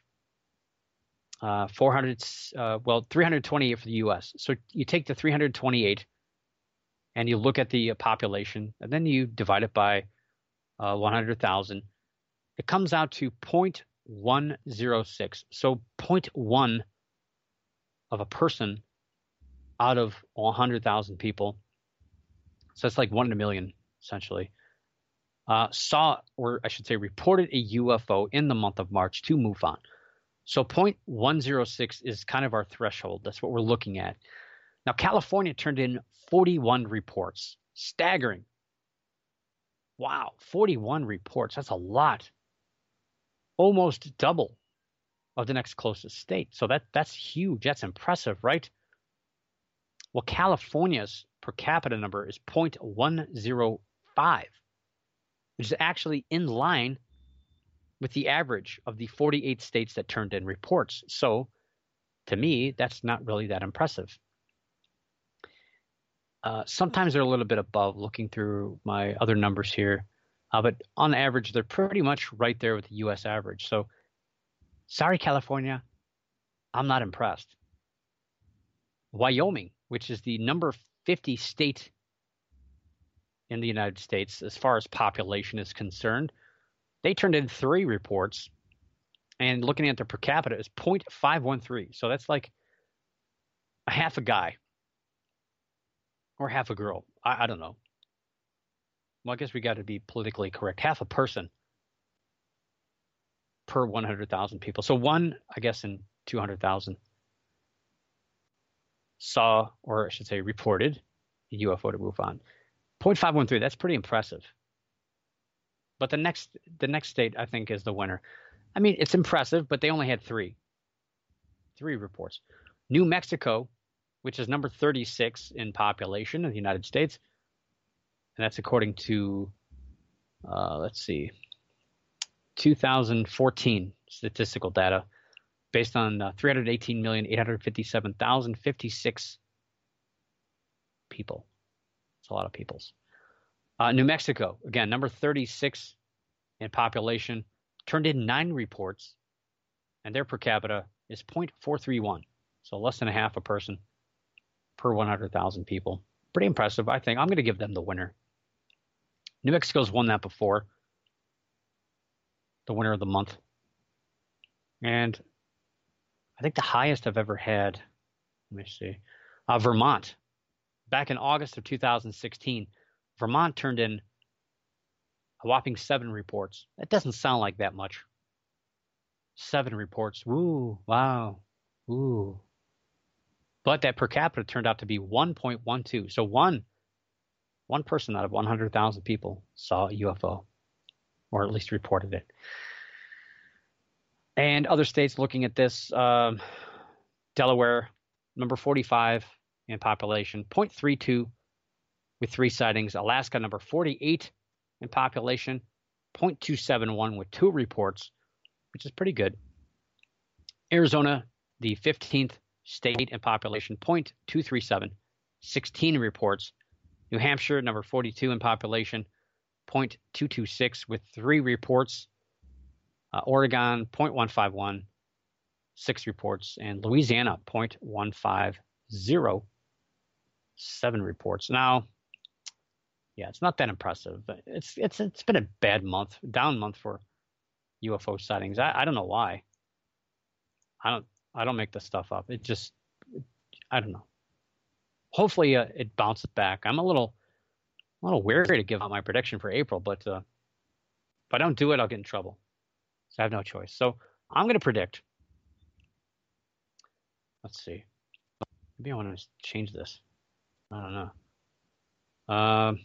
328 for the U.S. So you take the 328 and you look at the population, and then you divide it by 100,000. It comes out to 0.106. So 0.1 of a person out of 100,000 people. So it's like 1 in a million, essentially. Saw, or I should say reported a UFO in the month of March to MUFON. So 0.106 is kind of our threshold. That's what we're looking at. Now, California turned in 41 reports. Staggering. Wow, 41 reports. That's a lot. Almost double of the next closest state. So that's huge. That's impressive, right? Well, California's per capita number is 0.105, which is actually in line with the average of the 48 states that turned in reports. So to me, that's not really that impressive. Sometimes they're a little bit above looking through my other numbers here. But on average, they're pretty much right there with the U.S. average. So, sorry, California, I'm not impressed. Wyoming, which is the number 50 state in the United States as far as population is concerned, they turned in 3 reports, and looking at their per capita is 0.513. So that's like a half a guy or half a girl. I don't know. Well, I guess we got to be politically correct. Half a person per 100,000 people. So one, I guess, in 200,000 saw, or I should say reported, a UFO to MUFON. 0.513, that's pretty impressive. But the next state, I think, is the winner. I mean, it's impressive, but they only had 3 reports. New Mexico, which is number 36 in population in the United States, and that's according to, 2014 statistical data based on 318,857,056 people. It's a lot of peoples. New Mexico, again, number 36 in population, turned in 9 reports, and their per capita is 0.431, so less than a half a person per 100,000 people. Pretty impressive, I think. I'm going to give them the winner. New Mexico's won that before, the winner of the month. And I think the highest I've ever had, let me see, Vermont. Back in August of 2016, Vermont turned in a whopping 7 reports. That doesn't sound like that much. 7 reports. Woo, wow, woo. But that per capita turned out to be 1.12. So one person out of 100,000 people saw a UFO, or at least reported it. And other states looking at this, Delaware, number 45 in population, 0.32 with 3 sightings. Alaska, number 48 in population, 0.271 with 2 reports, which is pretty good. Arizona, the 15th state in population, 0.237, 16 reports. New Hampshire, number 42 in population, 0.226 with 3 reports. Oregon, 0.151, 6 reports. And Louisiana, 0.150, 7 reports. Now, yeah, it's not that impressive. But it's been a bad month, down month for UFO sightings. I don't know why. I don't make this stuff up. I don't know. Hopefully it bounces back. I'm a little wary to give out my prediction for April, but if I don't do it, I'll get in trouble. So I have no choice. So I'm going to predict. Let's see. Maybe I want to change this. I don't know.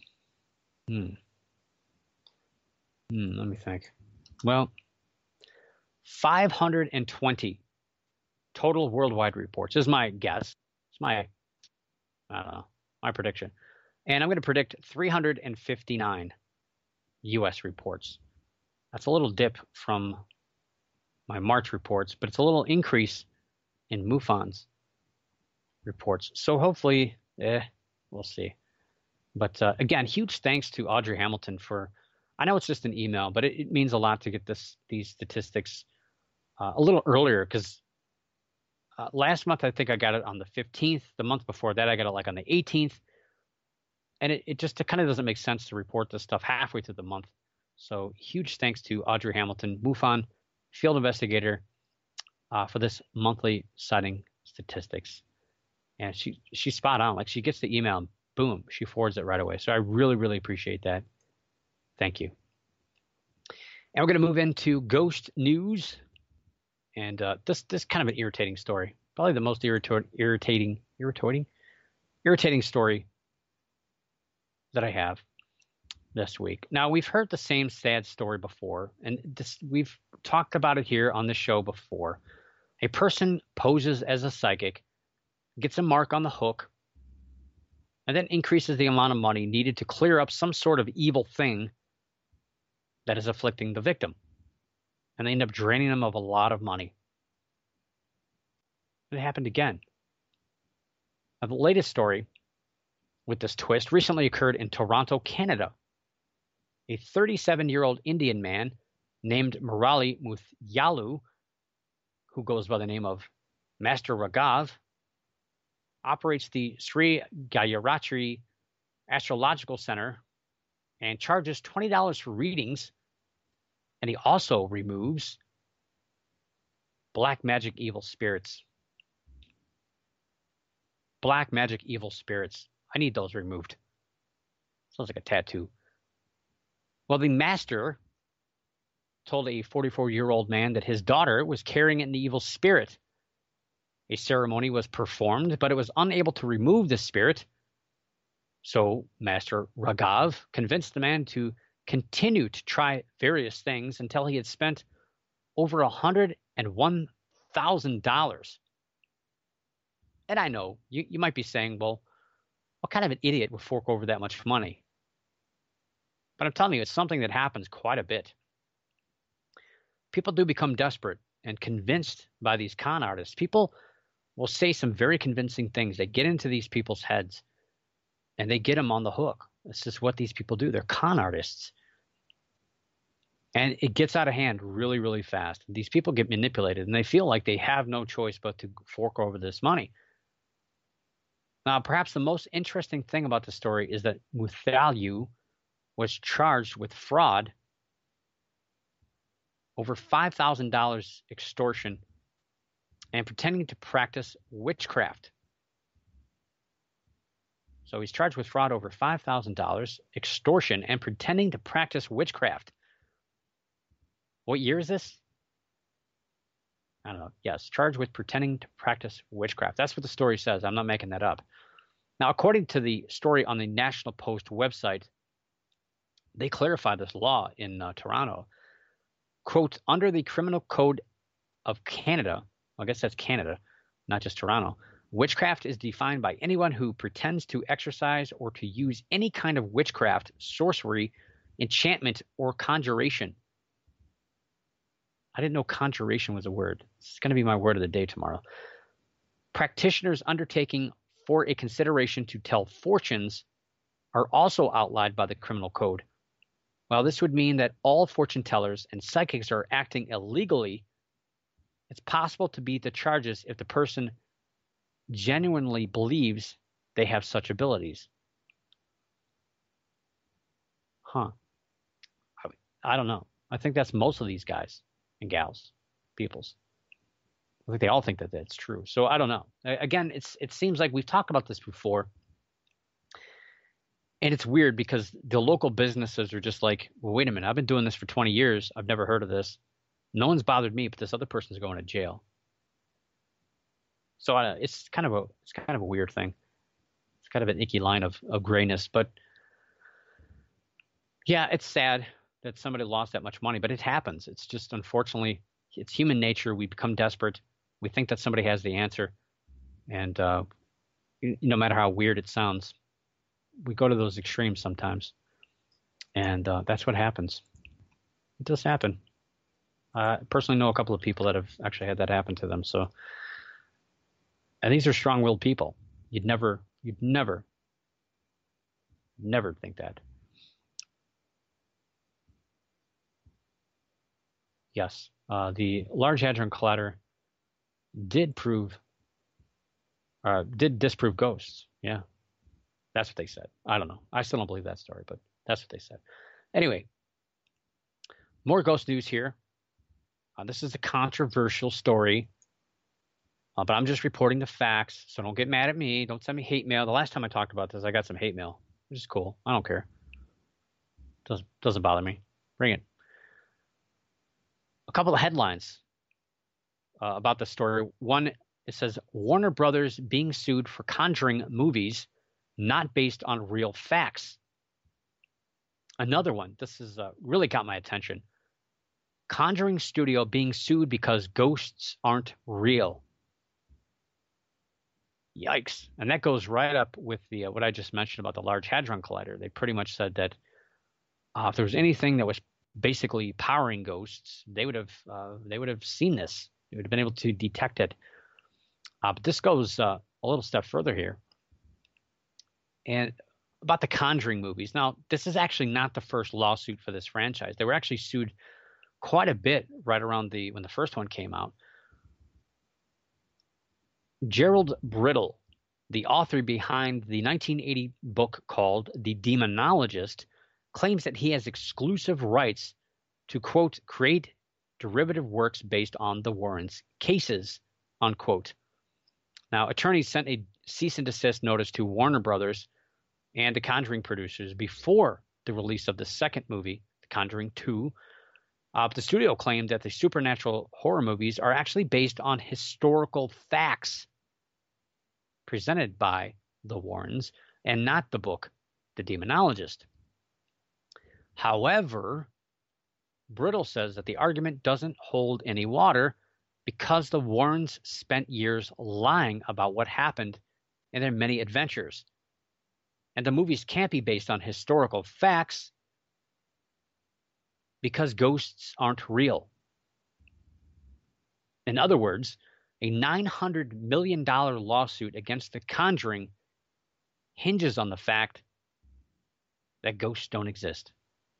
Let me think. Well, 520 total worldwide reports is my guess. It's my prediction. And I'm going to predict 359 U.S. reports. That's a little dip from my March reports, but it's a little increase in MUFON's reports. So hopefully, we'll see. But again, huge thanks to Audrey Hamilton for, I know it's just an email, but it means a lot to get these statistics a little earlier, because last month I think I got it on the 15th. The month before that I got it like on the 18th. And it kind of doesn't make sense to report this stuff halfway through the month. So huge thanks to Audrey Hamilton, MUFON field investigator, for this monthly sighting statistics. And she's spot on. Like, she gets the email, and boom, she forwards it right away. So I really, really appreciate that. Thank you. And we're going to move into ghost news. And this kind of an irritating story. Probably the most irritating story that I have this week. Now, we've heard the same sad story before, and we've talked about it here on the show before. A person poses as a psychic, gets a mark on the hook, and then increases the amount of money needed to clear up some sort of evil thing that is afflicting the victim. And they end up draining them of a lot of money. And it happened again. Now, the latest story with this twist recently occurred in Toronto, Canada. a 37-year-old Indian man named Murali Muthialu, who goes by the name of Master Raghav, operates the Sri Gayatri Astrological Center and charges $20 for readings. And he also removes black magic evil spirits. Black magic evil spirits. I need those removed. Sounds like a tattoo. Well, the master told a 44-year-old man that his daughter was carrying an evil spirit. A ceremony was performed, but it was unable to remove the spirit. So Master Raghav convinced the man to continue to try various things until he had spent over $101,000. And I know you might be saying, well, what kind of an idiot would fork over that much money? But I'm telling you, it's something that happens quite a bit. People do become desperate and convinced by these con artists. People will say some very convincing things. They get into these people's heads and they get them on the hook. It's just what these people do. They're con artists. And it gets out of hand really, really fast. These people get manipulated and they feel like they have no choice but to fork over this money. Now, perhaps the most interesting thing about the story is that Muthialu was charged with fraud, over $5,000 extortion, and pretending to practice witchcraft. So he's charged with fraud over $5,000, extortion, and pretending to practice witchcraft. What year is this? I don't know. Yes, charged with pretending to practice witchcraft. That's what the story says. I'm not making that up. Now, according to the story on the National Post website, they clarify this law in Toronto. Quote, under the Criminal Code of Canada, I guess that's Canada, not just Toronto, witchcraft is defined by anyone who pretends to exercise or to use any kind of witchcraft, sorcery, enchantment, or conjuration. I didn't know conjuration was a word. It's going to be my word of the day tomorrow. Practitioners undertaking for a consideration to tell fortunes are also outlawed by the criminal code. While this would mean that all fortune tellers and psychics are acting illegally, it's possible to beat the charges if the person genuinely believes they have such abilities. Huh. I don't know. I think that's most of these guys and gals, peoples. I think they all think that that's true. So I don't know. Again, it seems like we've talked about this before. And it's weird because the local businesses are just like, well, wait a minute. I've been doing this for 20 years. I've never heard of this. No one's bothered me, but this other person's going to jail. So it's kind of a weird thing. It's kind of an icky line of grayness. But yeah, it's sad that somebody lost that much money, but it happens. It's just, unfortunately, it's human nature. We become desperate. We think that somebody has the answer. And no matter how weird it sounds, we go to those extremes sometimes. And that's what happens. It does happen. I personally know a couple of people that have actually had that happen to them. So, and these are strong-willed people. You'd never think that. Yes, the Large Hadron Collider did disprove ghosts. Yeah, that's what they said. I don't know. I still don't believe that story, but that's what they said. Anyway, more ghost news here. This is a controversial story, but I'm just reporting the facts, so don't get mad at me. Don't send me hate mail. The last time I talked about this, I got some hate mail, which is cool. I don't care. Doesn't bother me. Bring it. A couple of headlines about the story. One, it says, Warner Brothers being sued for conjuring movies not based on real facts. Another one, this is really got my attention. Conjuring studio being sued because ghosts aren't real. Yikes. And that goes right up with the what I just mentioned about the Large Hadron Collider. They pretty much said that if there was anything that was basically powering ghosts, they would have seen this. They would have been able to detect it. But this goes a little step further here. And about the Conjuring movies. Now, this is actually not the first lawsuit for this franchise. They were actually sued quite a bit right around when the first one came out. Gerald Brittle, the author behind the 1980 book called The Demonologist, claims that he has exclusive rights to, quote, create derivative works based on the Warrens' cases, unquote. Now, attorneys sent a cease and desist notice to Warner Brothers and the Conjuring producers before the release of the second movie, The Conjuring 2. The studio claimed that the supernatural horror movies are actually based on historical facts presented by the Warrens and not the book, The Demonologist. However, Brittle says that the argument doesn't hold any water because the Warrens spent years lying about what happened in their many adventures. And the movies can't be based on historical facts because ghosts aren't real. In other words, a $900 million lawsuit against The Conjuring hinges on the fact that ghosts don't exist.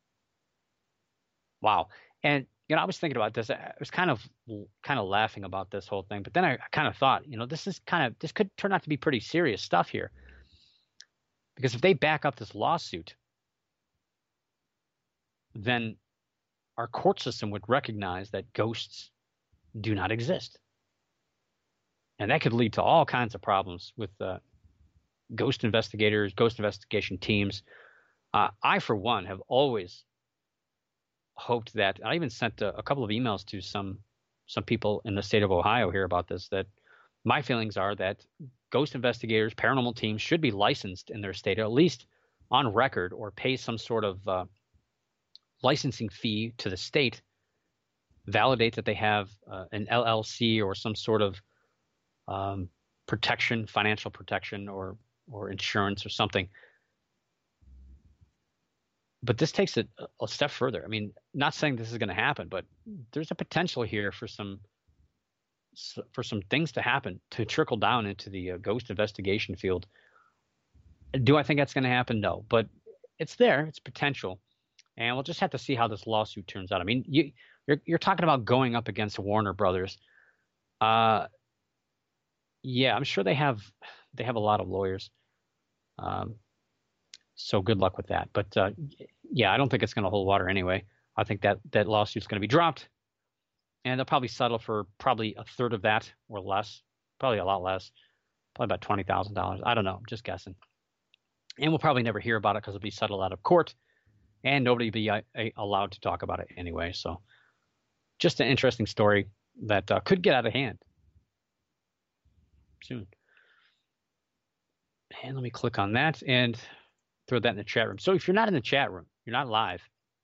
Wow. And, I was thinking about this. I was kind of laughing about this whole thing, but then I kind of thought, this could turn out to be pretty serious stuff here. Because if they back up this lawsuit, then our court system would recognize that ghosts do not exist. And that could lead to all kinds of problems with ghost investigators, ghost investigation teams. I, for one, have always hoped that I even sent a couple of emails to some people in the state of Ohio here about this, that my feelings are that ghost investigators, paranormal teams should be licensed in their state, or at least on record, or pay some sort of licensing fee to the state, validate that they have an LLC or some sort of protection, financial protection, or insurance or something. But this takes it a step further. I mean, not saying this is going to happen, but there's a potential here for some things to happen, to trickle down into the ghost investigation field. Do I think that's going to happen? No, but it's there. It's potential, and we'll just have to see how this lawsuit turns out. I mean, you're talking about going up against Warner Brothers. Yeah, I'm sure they have a lot of lawyers. So good luck with that. But yeah, I don't think it's going to hold water anyway. I think that lawsuit's going to be dropped, and they'll probably settle for probably a third of that or less, probably a lot less, probably about $20,000. I don't know. I'm just guessing. And we'll probably never hear about it because it'll be settled out of court, and nobody will be allowed to talk about it anyway. So just an interesting story that could get out of hand soon. And let me click on that and throw that in the chat room. So if you're not in the chat room, you're not live,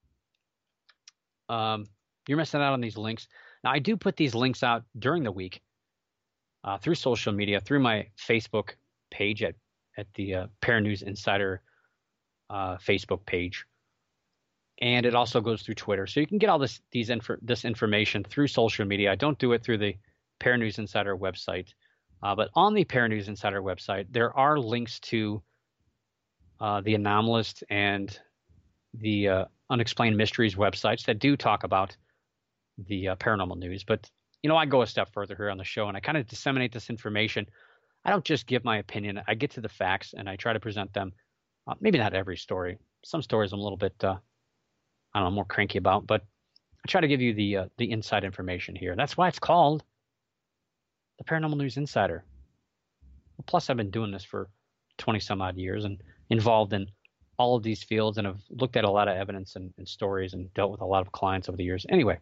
you're missing out on these links. Now, I do put these links out during the week through social media, through my Facebook page at the Paranews Insider Facebook page. And it also goes through Twitter. So you can get all this information through social media. I don't do it through the Paranews Insider website. But on the Paranews Insider website, there are links to the Anomalist and the Unexplained Mysteries websites that do talk about the paranormal news. But, I go a step further here on the show, and I kind of disseminate this information. I don't just give my opinion. I get to the facts, and I try to present them. Maybe not every story. Some stories I'm a little bit, more cranky about. But I try to give you the inside information here. That's why it's called the Paranormal News Insider. Plus, I've been doing this for 20 some odd years and involved in all of these fields, and have looked at a lot of evidence and stories and dealt with a lot of clients over the years. Anyway,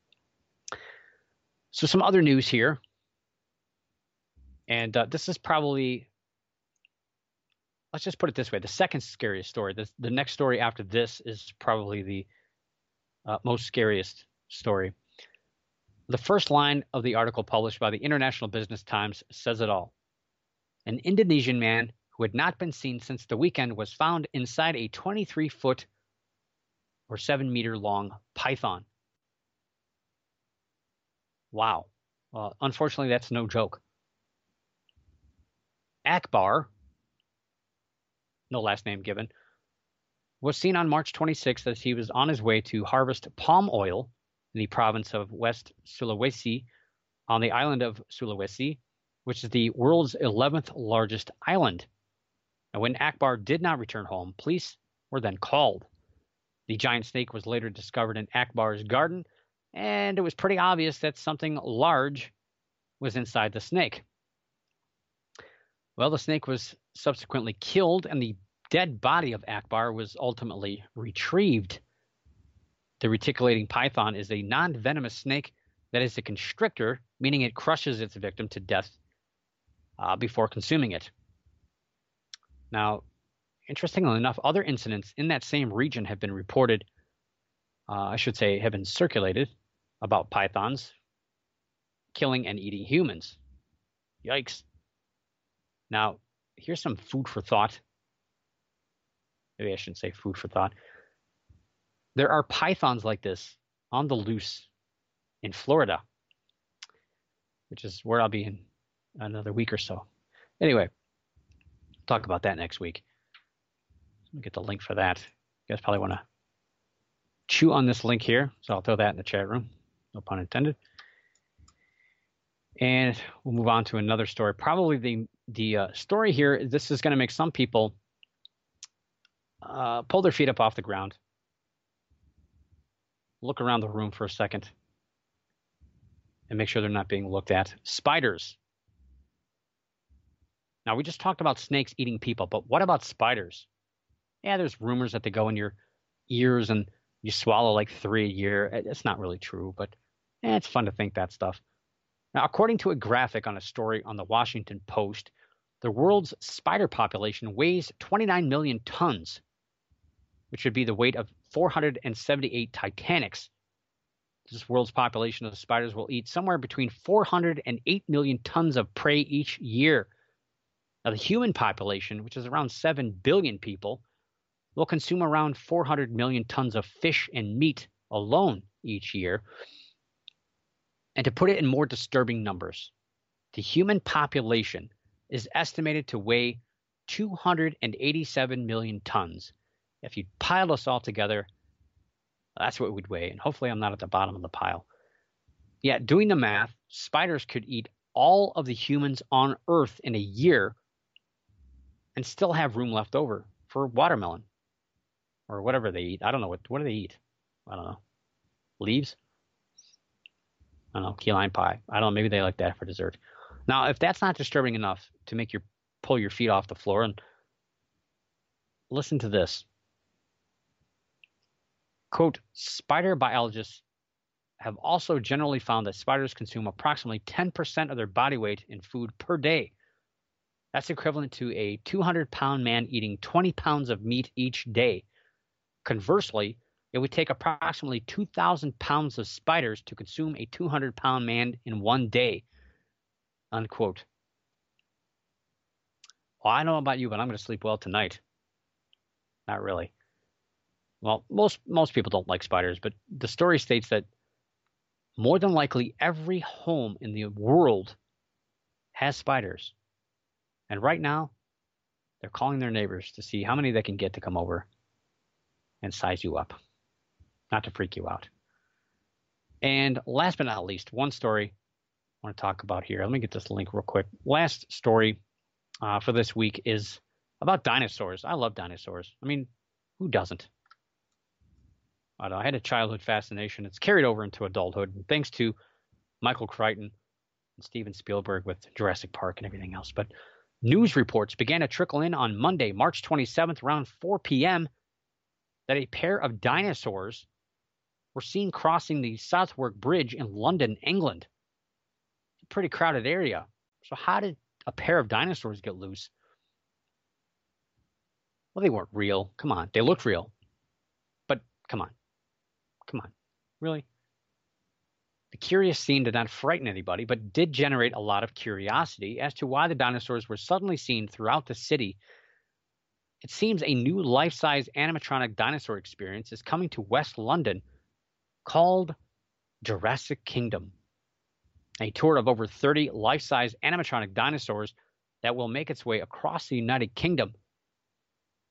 so some other news here. And this is probably, let's just put it this way, the second scariest story. The next story after this is probably the most scariest story. The first line of the article published by the International Business Times says it all. An Indonesian man who had not been seen since the weekend was found inside a 23-foot or 7-meter long python. Wow. Unfortunately, that's no joke. Akbar, no last name given, was seen on March 26th as he was on his way to harvest palm oil in the province of West Sulawesi on the island of Sulawesi, which is the world's 11th largest island. And when Akbar did not return home, police were then called. The giant snake was later discovered in Akbar's garden, and it was pretty obvious that something large was inside the snake. Well, the snake was subsequently killed, and the dead body of Akbar was ultimately retrieved. The reticulating python is a non-venomous snake that is a constrictor, meaning it crushes its victim to death before consuming it. Now, interestingly enough, other incidents in that same region have been reported, have been circulated about pythons killing and eating humans. Yikes. Now, here's some food for thought. Maybe I shouldn't say food for thought. There are pythons like this on the loose in Florida, which is where I'll be in another week or so. Anyway, talk about that next week. Let me get the link for that. You guys probably want to chew on this link here, so I'll throw that in the chat room. No pun intended. And we'll move on to another story. Probably the story here, this is going to make some people pull their feet up off the ground, look around the room for a second, and make sure they're not being looked at. Spiders. Now, we just talked about snakes eating people, but what about spiders? Yeah, there's rumors that they go in your ears and you swallow like 3 a year. It's not really true, but it's fun to think that stuff. Now, according to a graphic on a story on the Washington Post, the world's spider population weighs 29 million tons, which would be the weight of 478 Titanics. This world's population of spiders will eat somewhere between 400 and 8 million tons of prey each year. Now, the human population, which is around 7 billion people, will consume around 400 million tons of fish and meat alone each year. And to put it in more disturbing numbers, the human population is estimated to weigh 287 million tons. If you pile us all together, that's what it would weigh. And hopefully I'm not at the bottom of the pile. Yeah, doing the math, spiders could eat all of the humans on Earth in a year and still have room left over for watermelon or whatever they eat. I don't know. What do they eat? I don't know. Leaves? I don't know. Key lime pie. I don't know. Maybe they like that for dessert. Now, if that's not disturbing enough to make you pull your feet off the floor, and listen to this. Quote, spider biologists have also generally found that spiders consume approximately 10% of their body weight in food per day. That's equivalent to a 200-pound man eating 20 pounds of meat each day. Conversely, it would take approximately 2,000 pounds of spiders to consume a 200-pound man in one day, unquote. Well, I don't know about you, but I'm going to sleep well tonight. Not really. Well, most people don't like spiders, but the story states that more than likely every home in the world has spiders. And right now, they're calling their neighbors to see how many they can get to come over and size you up, not to freak you out. And last but not least, one story I want to talk about here. Let me get this link real quick. Last story for this week is about dinosaurs. I love dinosaurs. I mean, who doesn't? I had a childhood fascination. It's carried over into adulthood, and thanks to Michael Crichton and Steven Spielberg with Jurassic Park and everything else. But news reports began to trickle in on Monday, March 27th, around 4 p.m., that a pair of dinosaurs were seen crossing the Southwark Bridge in London, England. It's a pretty crowded area. So how did a pair of dinosaurs get loose? Well, they weren't real. Come on. They looked real. But come on. Come on. Really? The curious scene did not frighten anybody, but did generate a lot of curiosity as to why the dinosaurs were suddenly seen throughout the city. It seems a new life-size animatronic dinosaur experience is coming to West London called Jurassic Kingdom. A tour of over 30 life-size animatronic dinosaurs that will make its way across the United Kingdom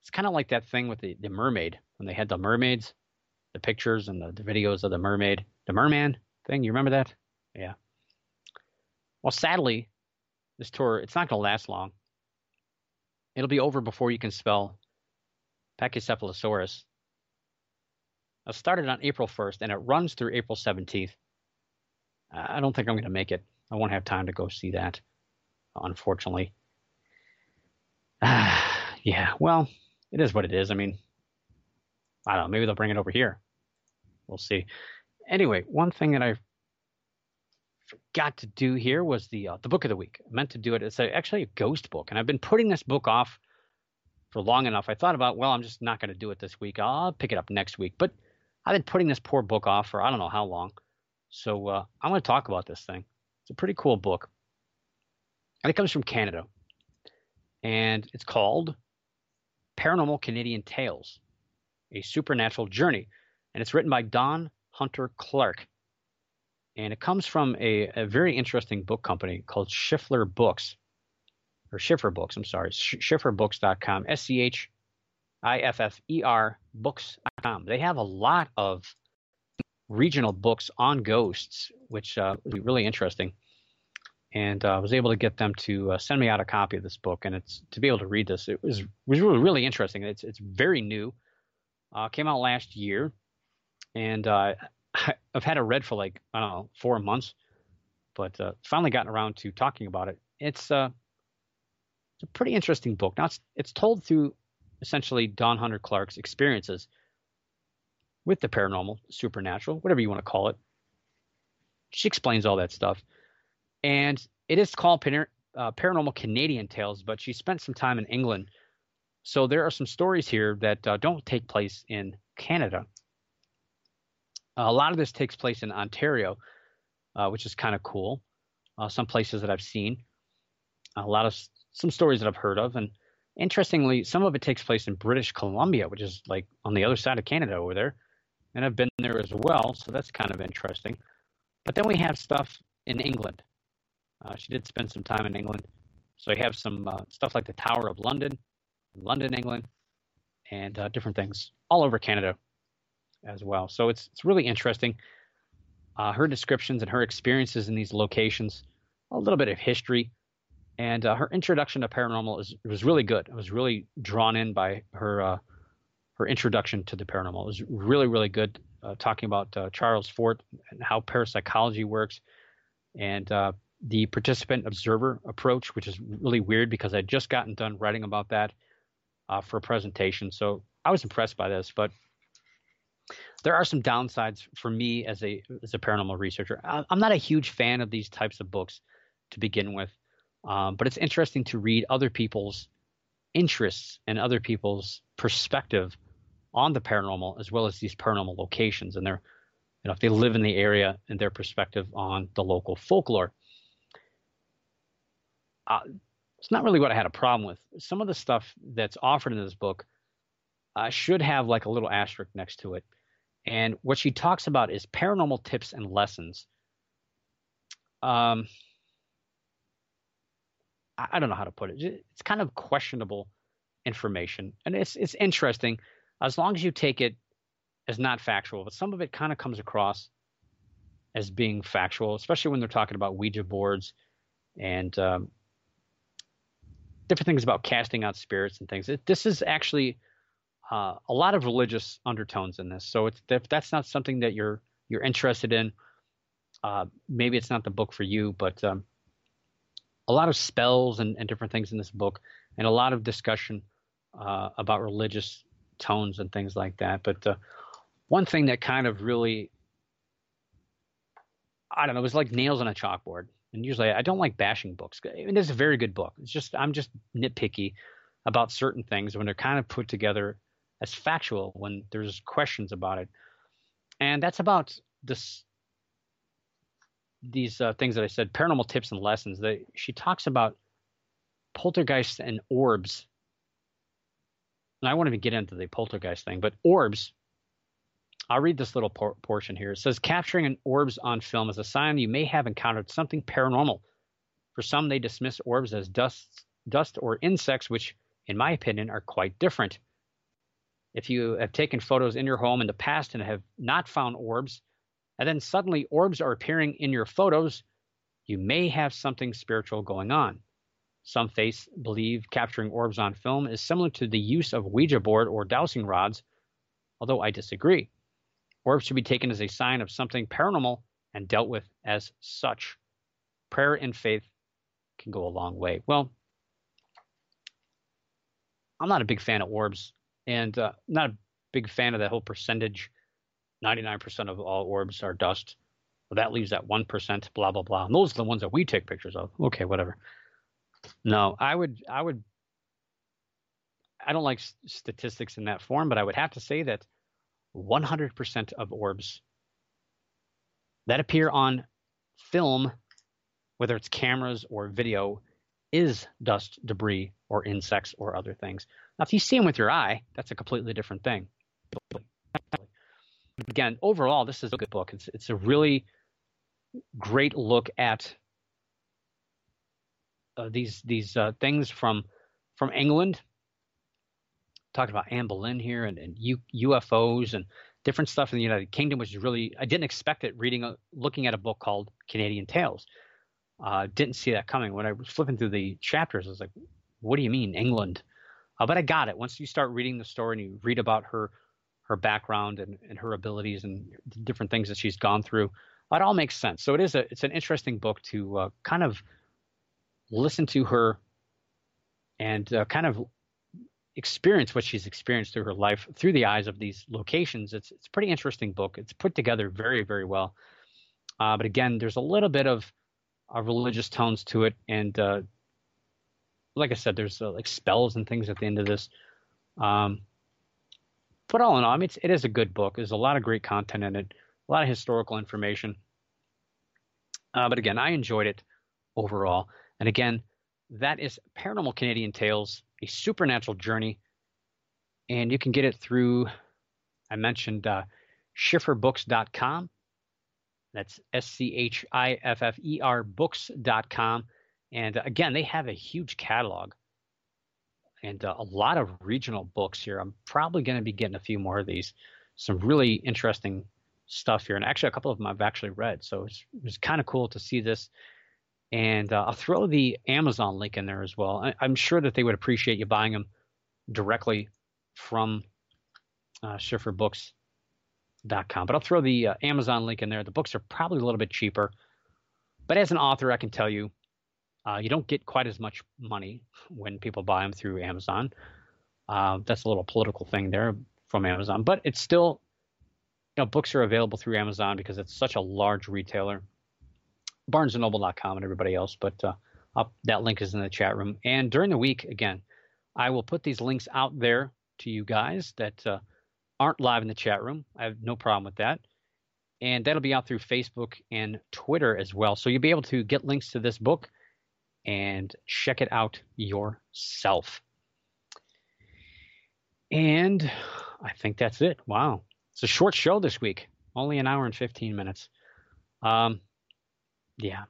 It's kind of like that thing with the mermaid, when they had the mermaids, the pictures and the videos of the mermaid, the merman thing. You remember that? Yeah. Well, sadly, this tour, it's not going to last long. It'll be over before you can spell Pachycephalosaurus. It started on April 1st, and it runs through April 17th. I don't think I'm going to make it. I won't have time to go see that, unfortunately. Yeah, well, it is what it is. I mean, I don't know. Maybe they'll bring it over here. We'll see. Anyway, one thing that I forgot to do here was the book of the week. I meant to do it. It's actually a ghost book, and I've been putting this book off for long enough. I thought about, well, I'm just not going to do it this week. I'll pick it up next week. But I've been putting this poor book off for I don't know how long. So I'm going to talk about this thing. It's a pretty cool book. And it comes from Canada. And it's called Paranormal Canadian Tales, A Supernatural Journey. And it's written by Don Hunter Clark. And it comes from a very interesting book company called Schiffer Books. Or Schiffer Books, I'm sorry. Schifferbooks.com. SCHIFFER books.com. They have a lot of regional books on ghosts, which would be really interesting. And I was able to get them to send me out a copy of this book, and it's to be able to read this. It was really, really interesting. It's very new. Came out last year, and I've had it read for like, I don't know, 4 months, but finally gotten around to talking about it. It's a pretty interesting book. Now it's told through essentially Don Hunter Clark's experiences with the paranormal, supernatural, whatever you want to call it. She explains all that stuff. And it is called Paranormal Canadian Tales, but she spent some time in England. So there are some stories here that don't take place in Canada. A lot of this takes place in Ontario, which is kind of cool. Some places that I've seen. Some stories that I've heard of. And interestingly, some of it takes place in British Columbia, which is like on the other side of Canada over there. And I've been there as well, so that's kind of interesting. But then we have stuff in England. She did spend some time in England. So you have some stuff like the Tower of London, England, and different things all over Canada as well. So it's really interesting. Her descriptions and her experiences in these locations, a little bit of history, and her introduction to paranormal was really good. I was really drawn in by her introduction to the paranormal. It was really, really good, talking about Charles Fort and how parapsychology works, and the participant observer approach, which is really weird because I'd just gotten done writing about that for a presentation. So I was impressed by this, but there are some downsides for me as a paranormal researcher. I'm not a huge fan of these types of books to begin with, but it's interesting to read other people's interests and other people's perspective on the paranormal, as well as these paranormal locations and if they live in the area and their perspective on the local folklore. It's not really what I had a problem with. Some of the stuff that's offered in this book should have like a little asterisk next to it. And what she talks about is paranormal tips and lessons. I don't know how to put it. It's kind of questionable information. And it's interesting as long as you take it as not factual. But some of it kind of comes across as being factual, especially when they're talking about Ouija boards and different things about casting out spirits and things. This is actually a lot of religious undertones in this. So if that's not something that you're interested in, maybe it's not the book for you. But a lot of spells and different things in this book, and a lot of discussion about religious tones and things like that. But one thing that kind of really, I don't know, it was like nails on a chalkboard. And usually I don't like bashing books. I mean, it's a very good book. I'm just nitpicky about certain things when they're kind of put together as factual when there's questions about it. And that's about these things that I said, paranormal tips and lessons. She talks about poltergeists and orbs. And I won't even get into the poltergeist thing, but orbs. I'll read this little portion here. It says, capturing an orbs on film is a sign you may have encountered something paranormal. For some, they dismiss orbs as dust or insects, which, in my opinion, are quite different. If you have taken photos in your home in the past and have not found orbs, and then suddenly orbs are appearing in your photos, you may have something spiritual going on. Some faiths believe capturing orbs on film is similar to the use of Ouija board or dowsing rods, although I disagree. Orbs should be taken as a sign of something paranormal and dealt with as such. Prayer and faith can go a long way. Well, I'm not a big fan of orbs, and not a big fan of that whole percentage. 99% of all orbs are dust. Well, that leaves that 1%, blah, blah, blah. And those are the ones that we take pictures of. Okay, whatever. No, I don't like statistics in that form, but I would have to say that 100% of orbs that appear on film, whether it's cameras or video, is dust, debris, or insects or other things. Now, if you see them with your eye, that's a completely different thing. Again, overall, this is a good book. It's a really great look at these things from England. Talking about Anne Boleyn here and UFOs and different stuff in the United Kingdom, which is really, I didn't expect it looking at a book called Canadian Tales. Didn't see that coming. When I was flipping through the chapters, I was like, what do you mean, England? But I got it. Once you start reading the story and you read about her background and her abilities and the different things that she's gone through, it all makes sense. So it's an interesting book to kind of listen to her and kind of experience what she's experienced through her life through the eyes of these locations. It's a pretty interesting book. It's put together very, very well. But again, there's a little bit of religious tones to it. And like I said, there's like spells and things at the end of this. But all in all, I mean, it is a good book. There's a lot of great content in it, a lot of historical information. But again, I enjoyed it overall. And again, that is Paranormal Canadian Tales, A Supernatural Journey. And you can get it through, I mentioned, schifferbooks.com. That's SCHIFFER books.com. And again, they have a huge catalog and a lot of regional books here. I'm probably going to be getting a few more of these. Some really interesting stuff here. And actually, a couple of them I've actually read. So it was kind of cool to see this. And I'll throw the Amazon link in there as well. I'm sure that they would appreciate you buying them directly from schifferbooks.com. But I'll throw the Amazon link in there. The books are probably a little bit cheaper. But as an author, I can tell you, you don't get quite as much money when people buy them through Amazon. That's a little political thing there from Amazon. But it's still, books are available through Amazon because it's such a large retailer. BarnesandNoble.com and everybody else. But that link is in the chat room. And during the week, again, I will put these links out there to you guys that aren't live in the chat room. I have no problem with that. And that'll be out through Facebook and Twitter as well. So you'll be able to get links to this book and check it out yourself. And I think that's it. Wow. It's a short show this week. Only an hour and 15 minutes. Yeah.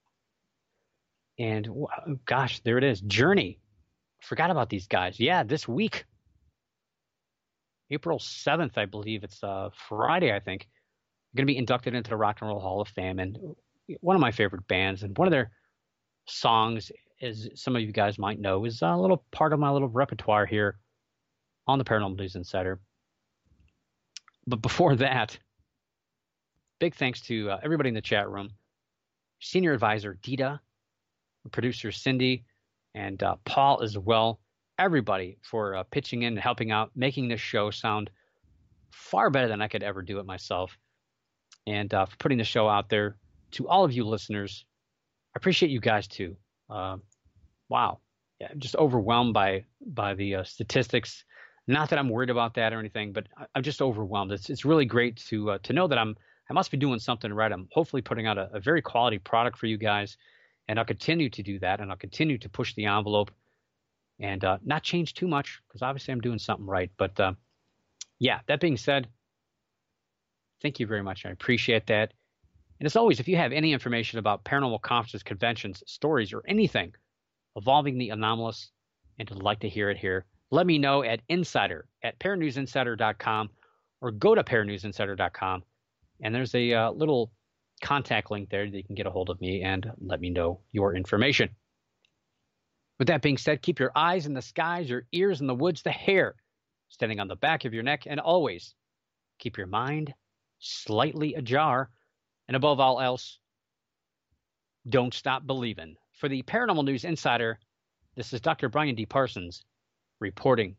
And gosh, there it is. Journey. Forgot about these guys. Yeah, this week. April 7th, I believe. It's Friday, I think. I'm going to be inducted into the Rock and Roll Hall of Fame. And one of my favorite bands, and one of their songs, as some of you guys might know, is a little part of my little repertoire here on the Paranormal News Insider. But before that, big thanks to everybody in the chat room. Senior advisor Dita, producer Cindy, and Paul as well. Everybody for pitching in and helping out, making this show sound far better than I could ever do it myself. And for putting the show out there to all of you listeners. I appreciate you guys too. Wow. Yeah, I'm just overwhelmed by the statistics. Not that I'm worried about that or anything, but I'm just overwhelmed. It's really great to know that I must be doing something right. I'm hopefully putting out a very quality product for you guys, and I'll continue to do that, and I'll continue to push the envelope and not change too much because obviously I'm doing something right. But yeah, that being said, thank you very much. I appreciate that. And as always, if you have any information about paranormal conferences, conventions, stories, or anything involving the anomalous and would like to hear it here, let me know at insider@paranewsinsider.com, or go to paranewsinsider.com, and there's a little contact link there that you can get a hold of me and let me know your information. With that being said, keep your eyes in the skies, your ears in the woods, the hair standing on the back of your neck, and always keep your mind slightly ajar. And above all else, don't stop believing. For the Paranormal News Insider, this is Dr. Brian D. Parsons reporting.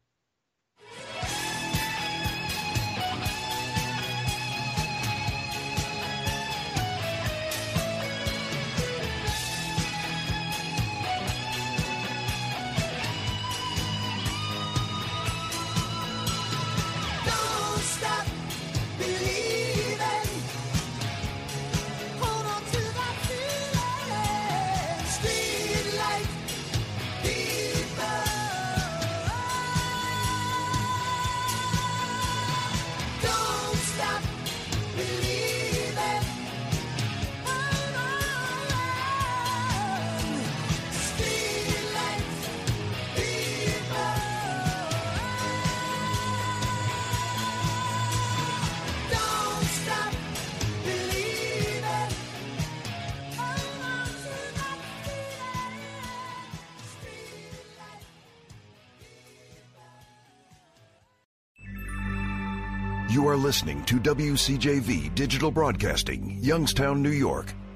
You are listening to WCJV Digital Broadcasting, Youngstown, New York.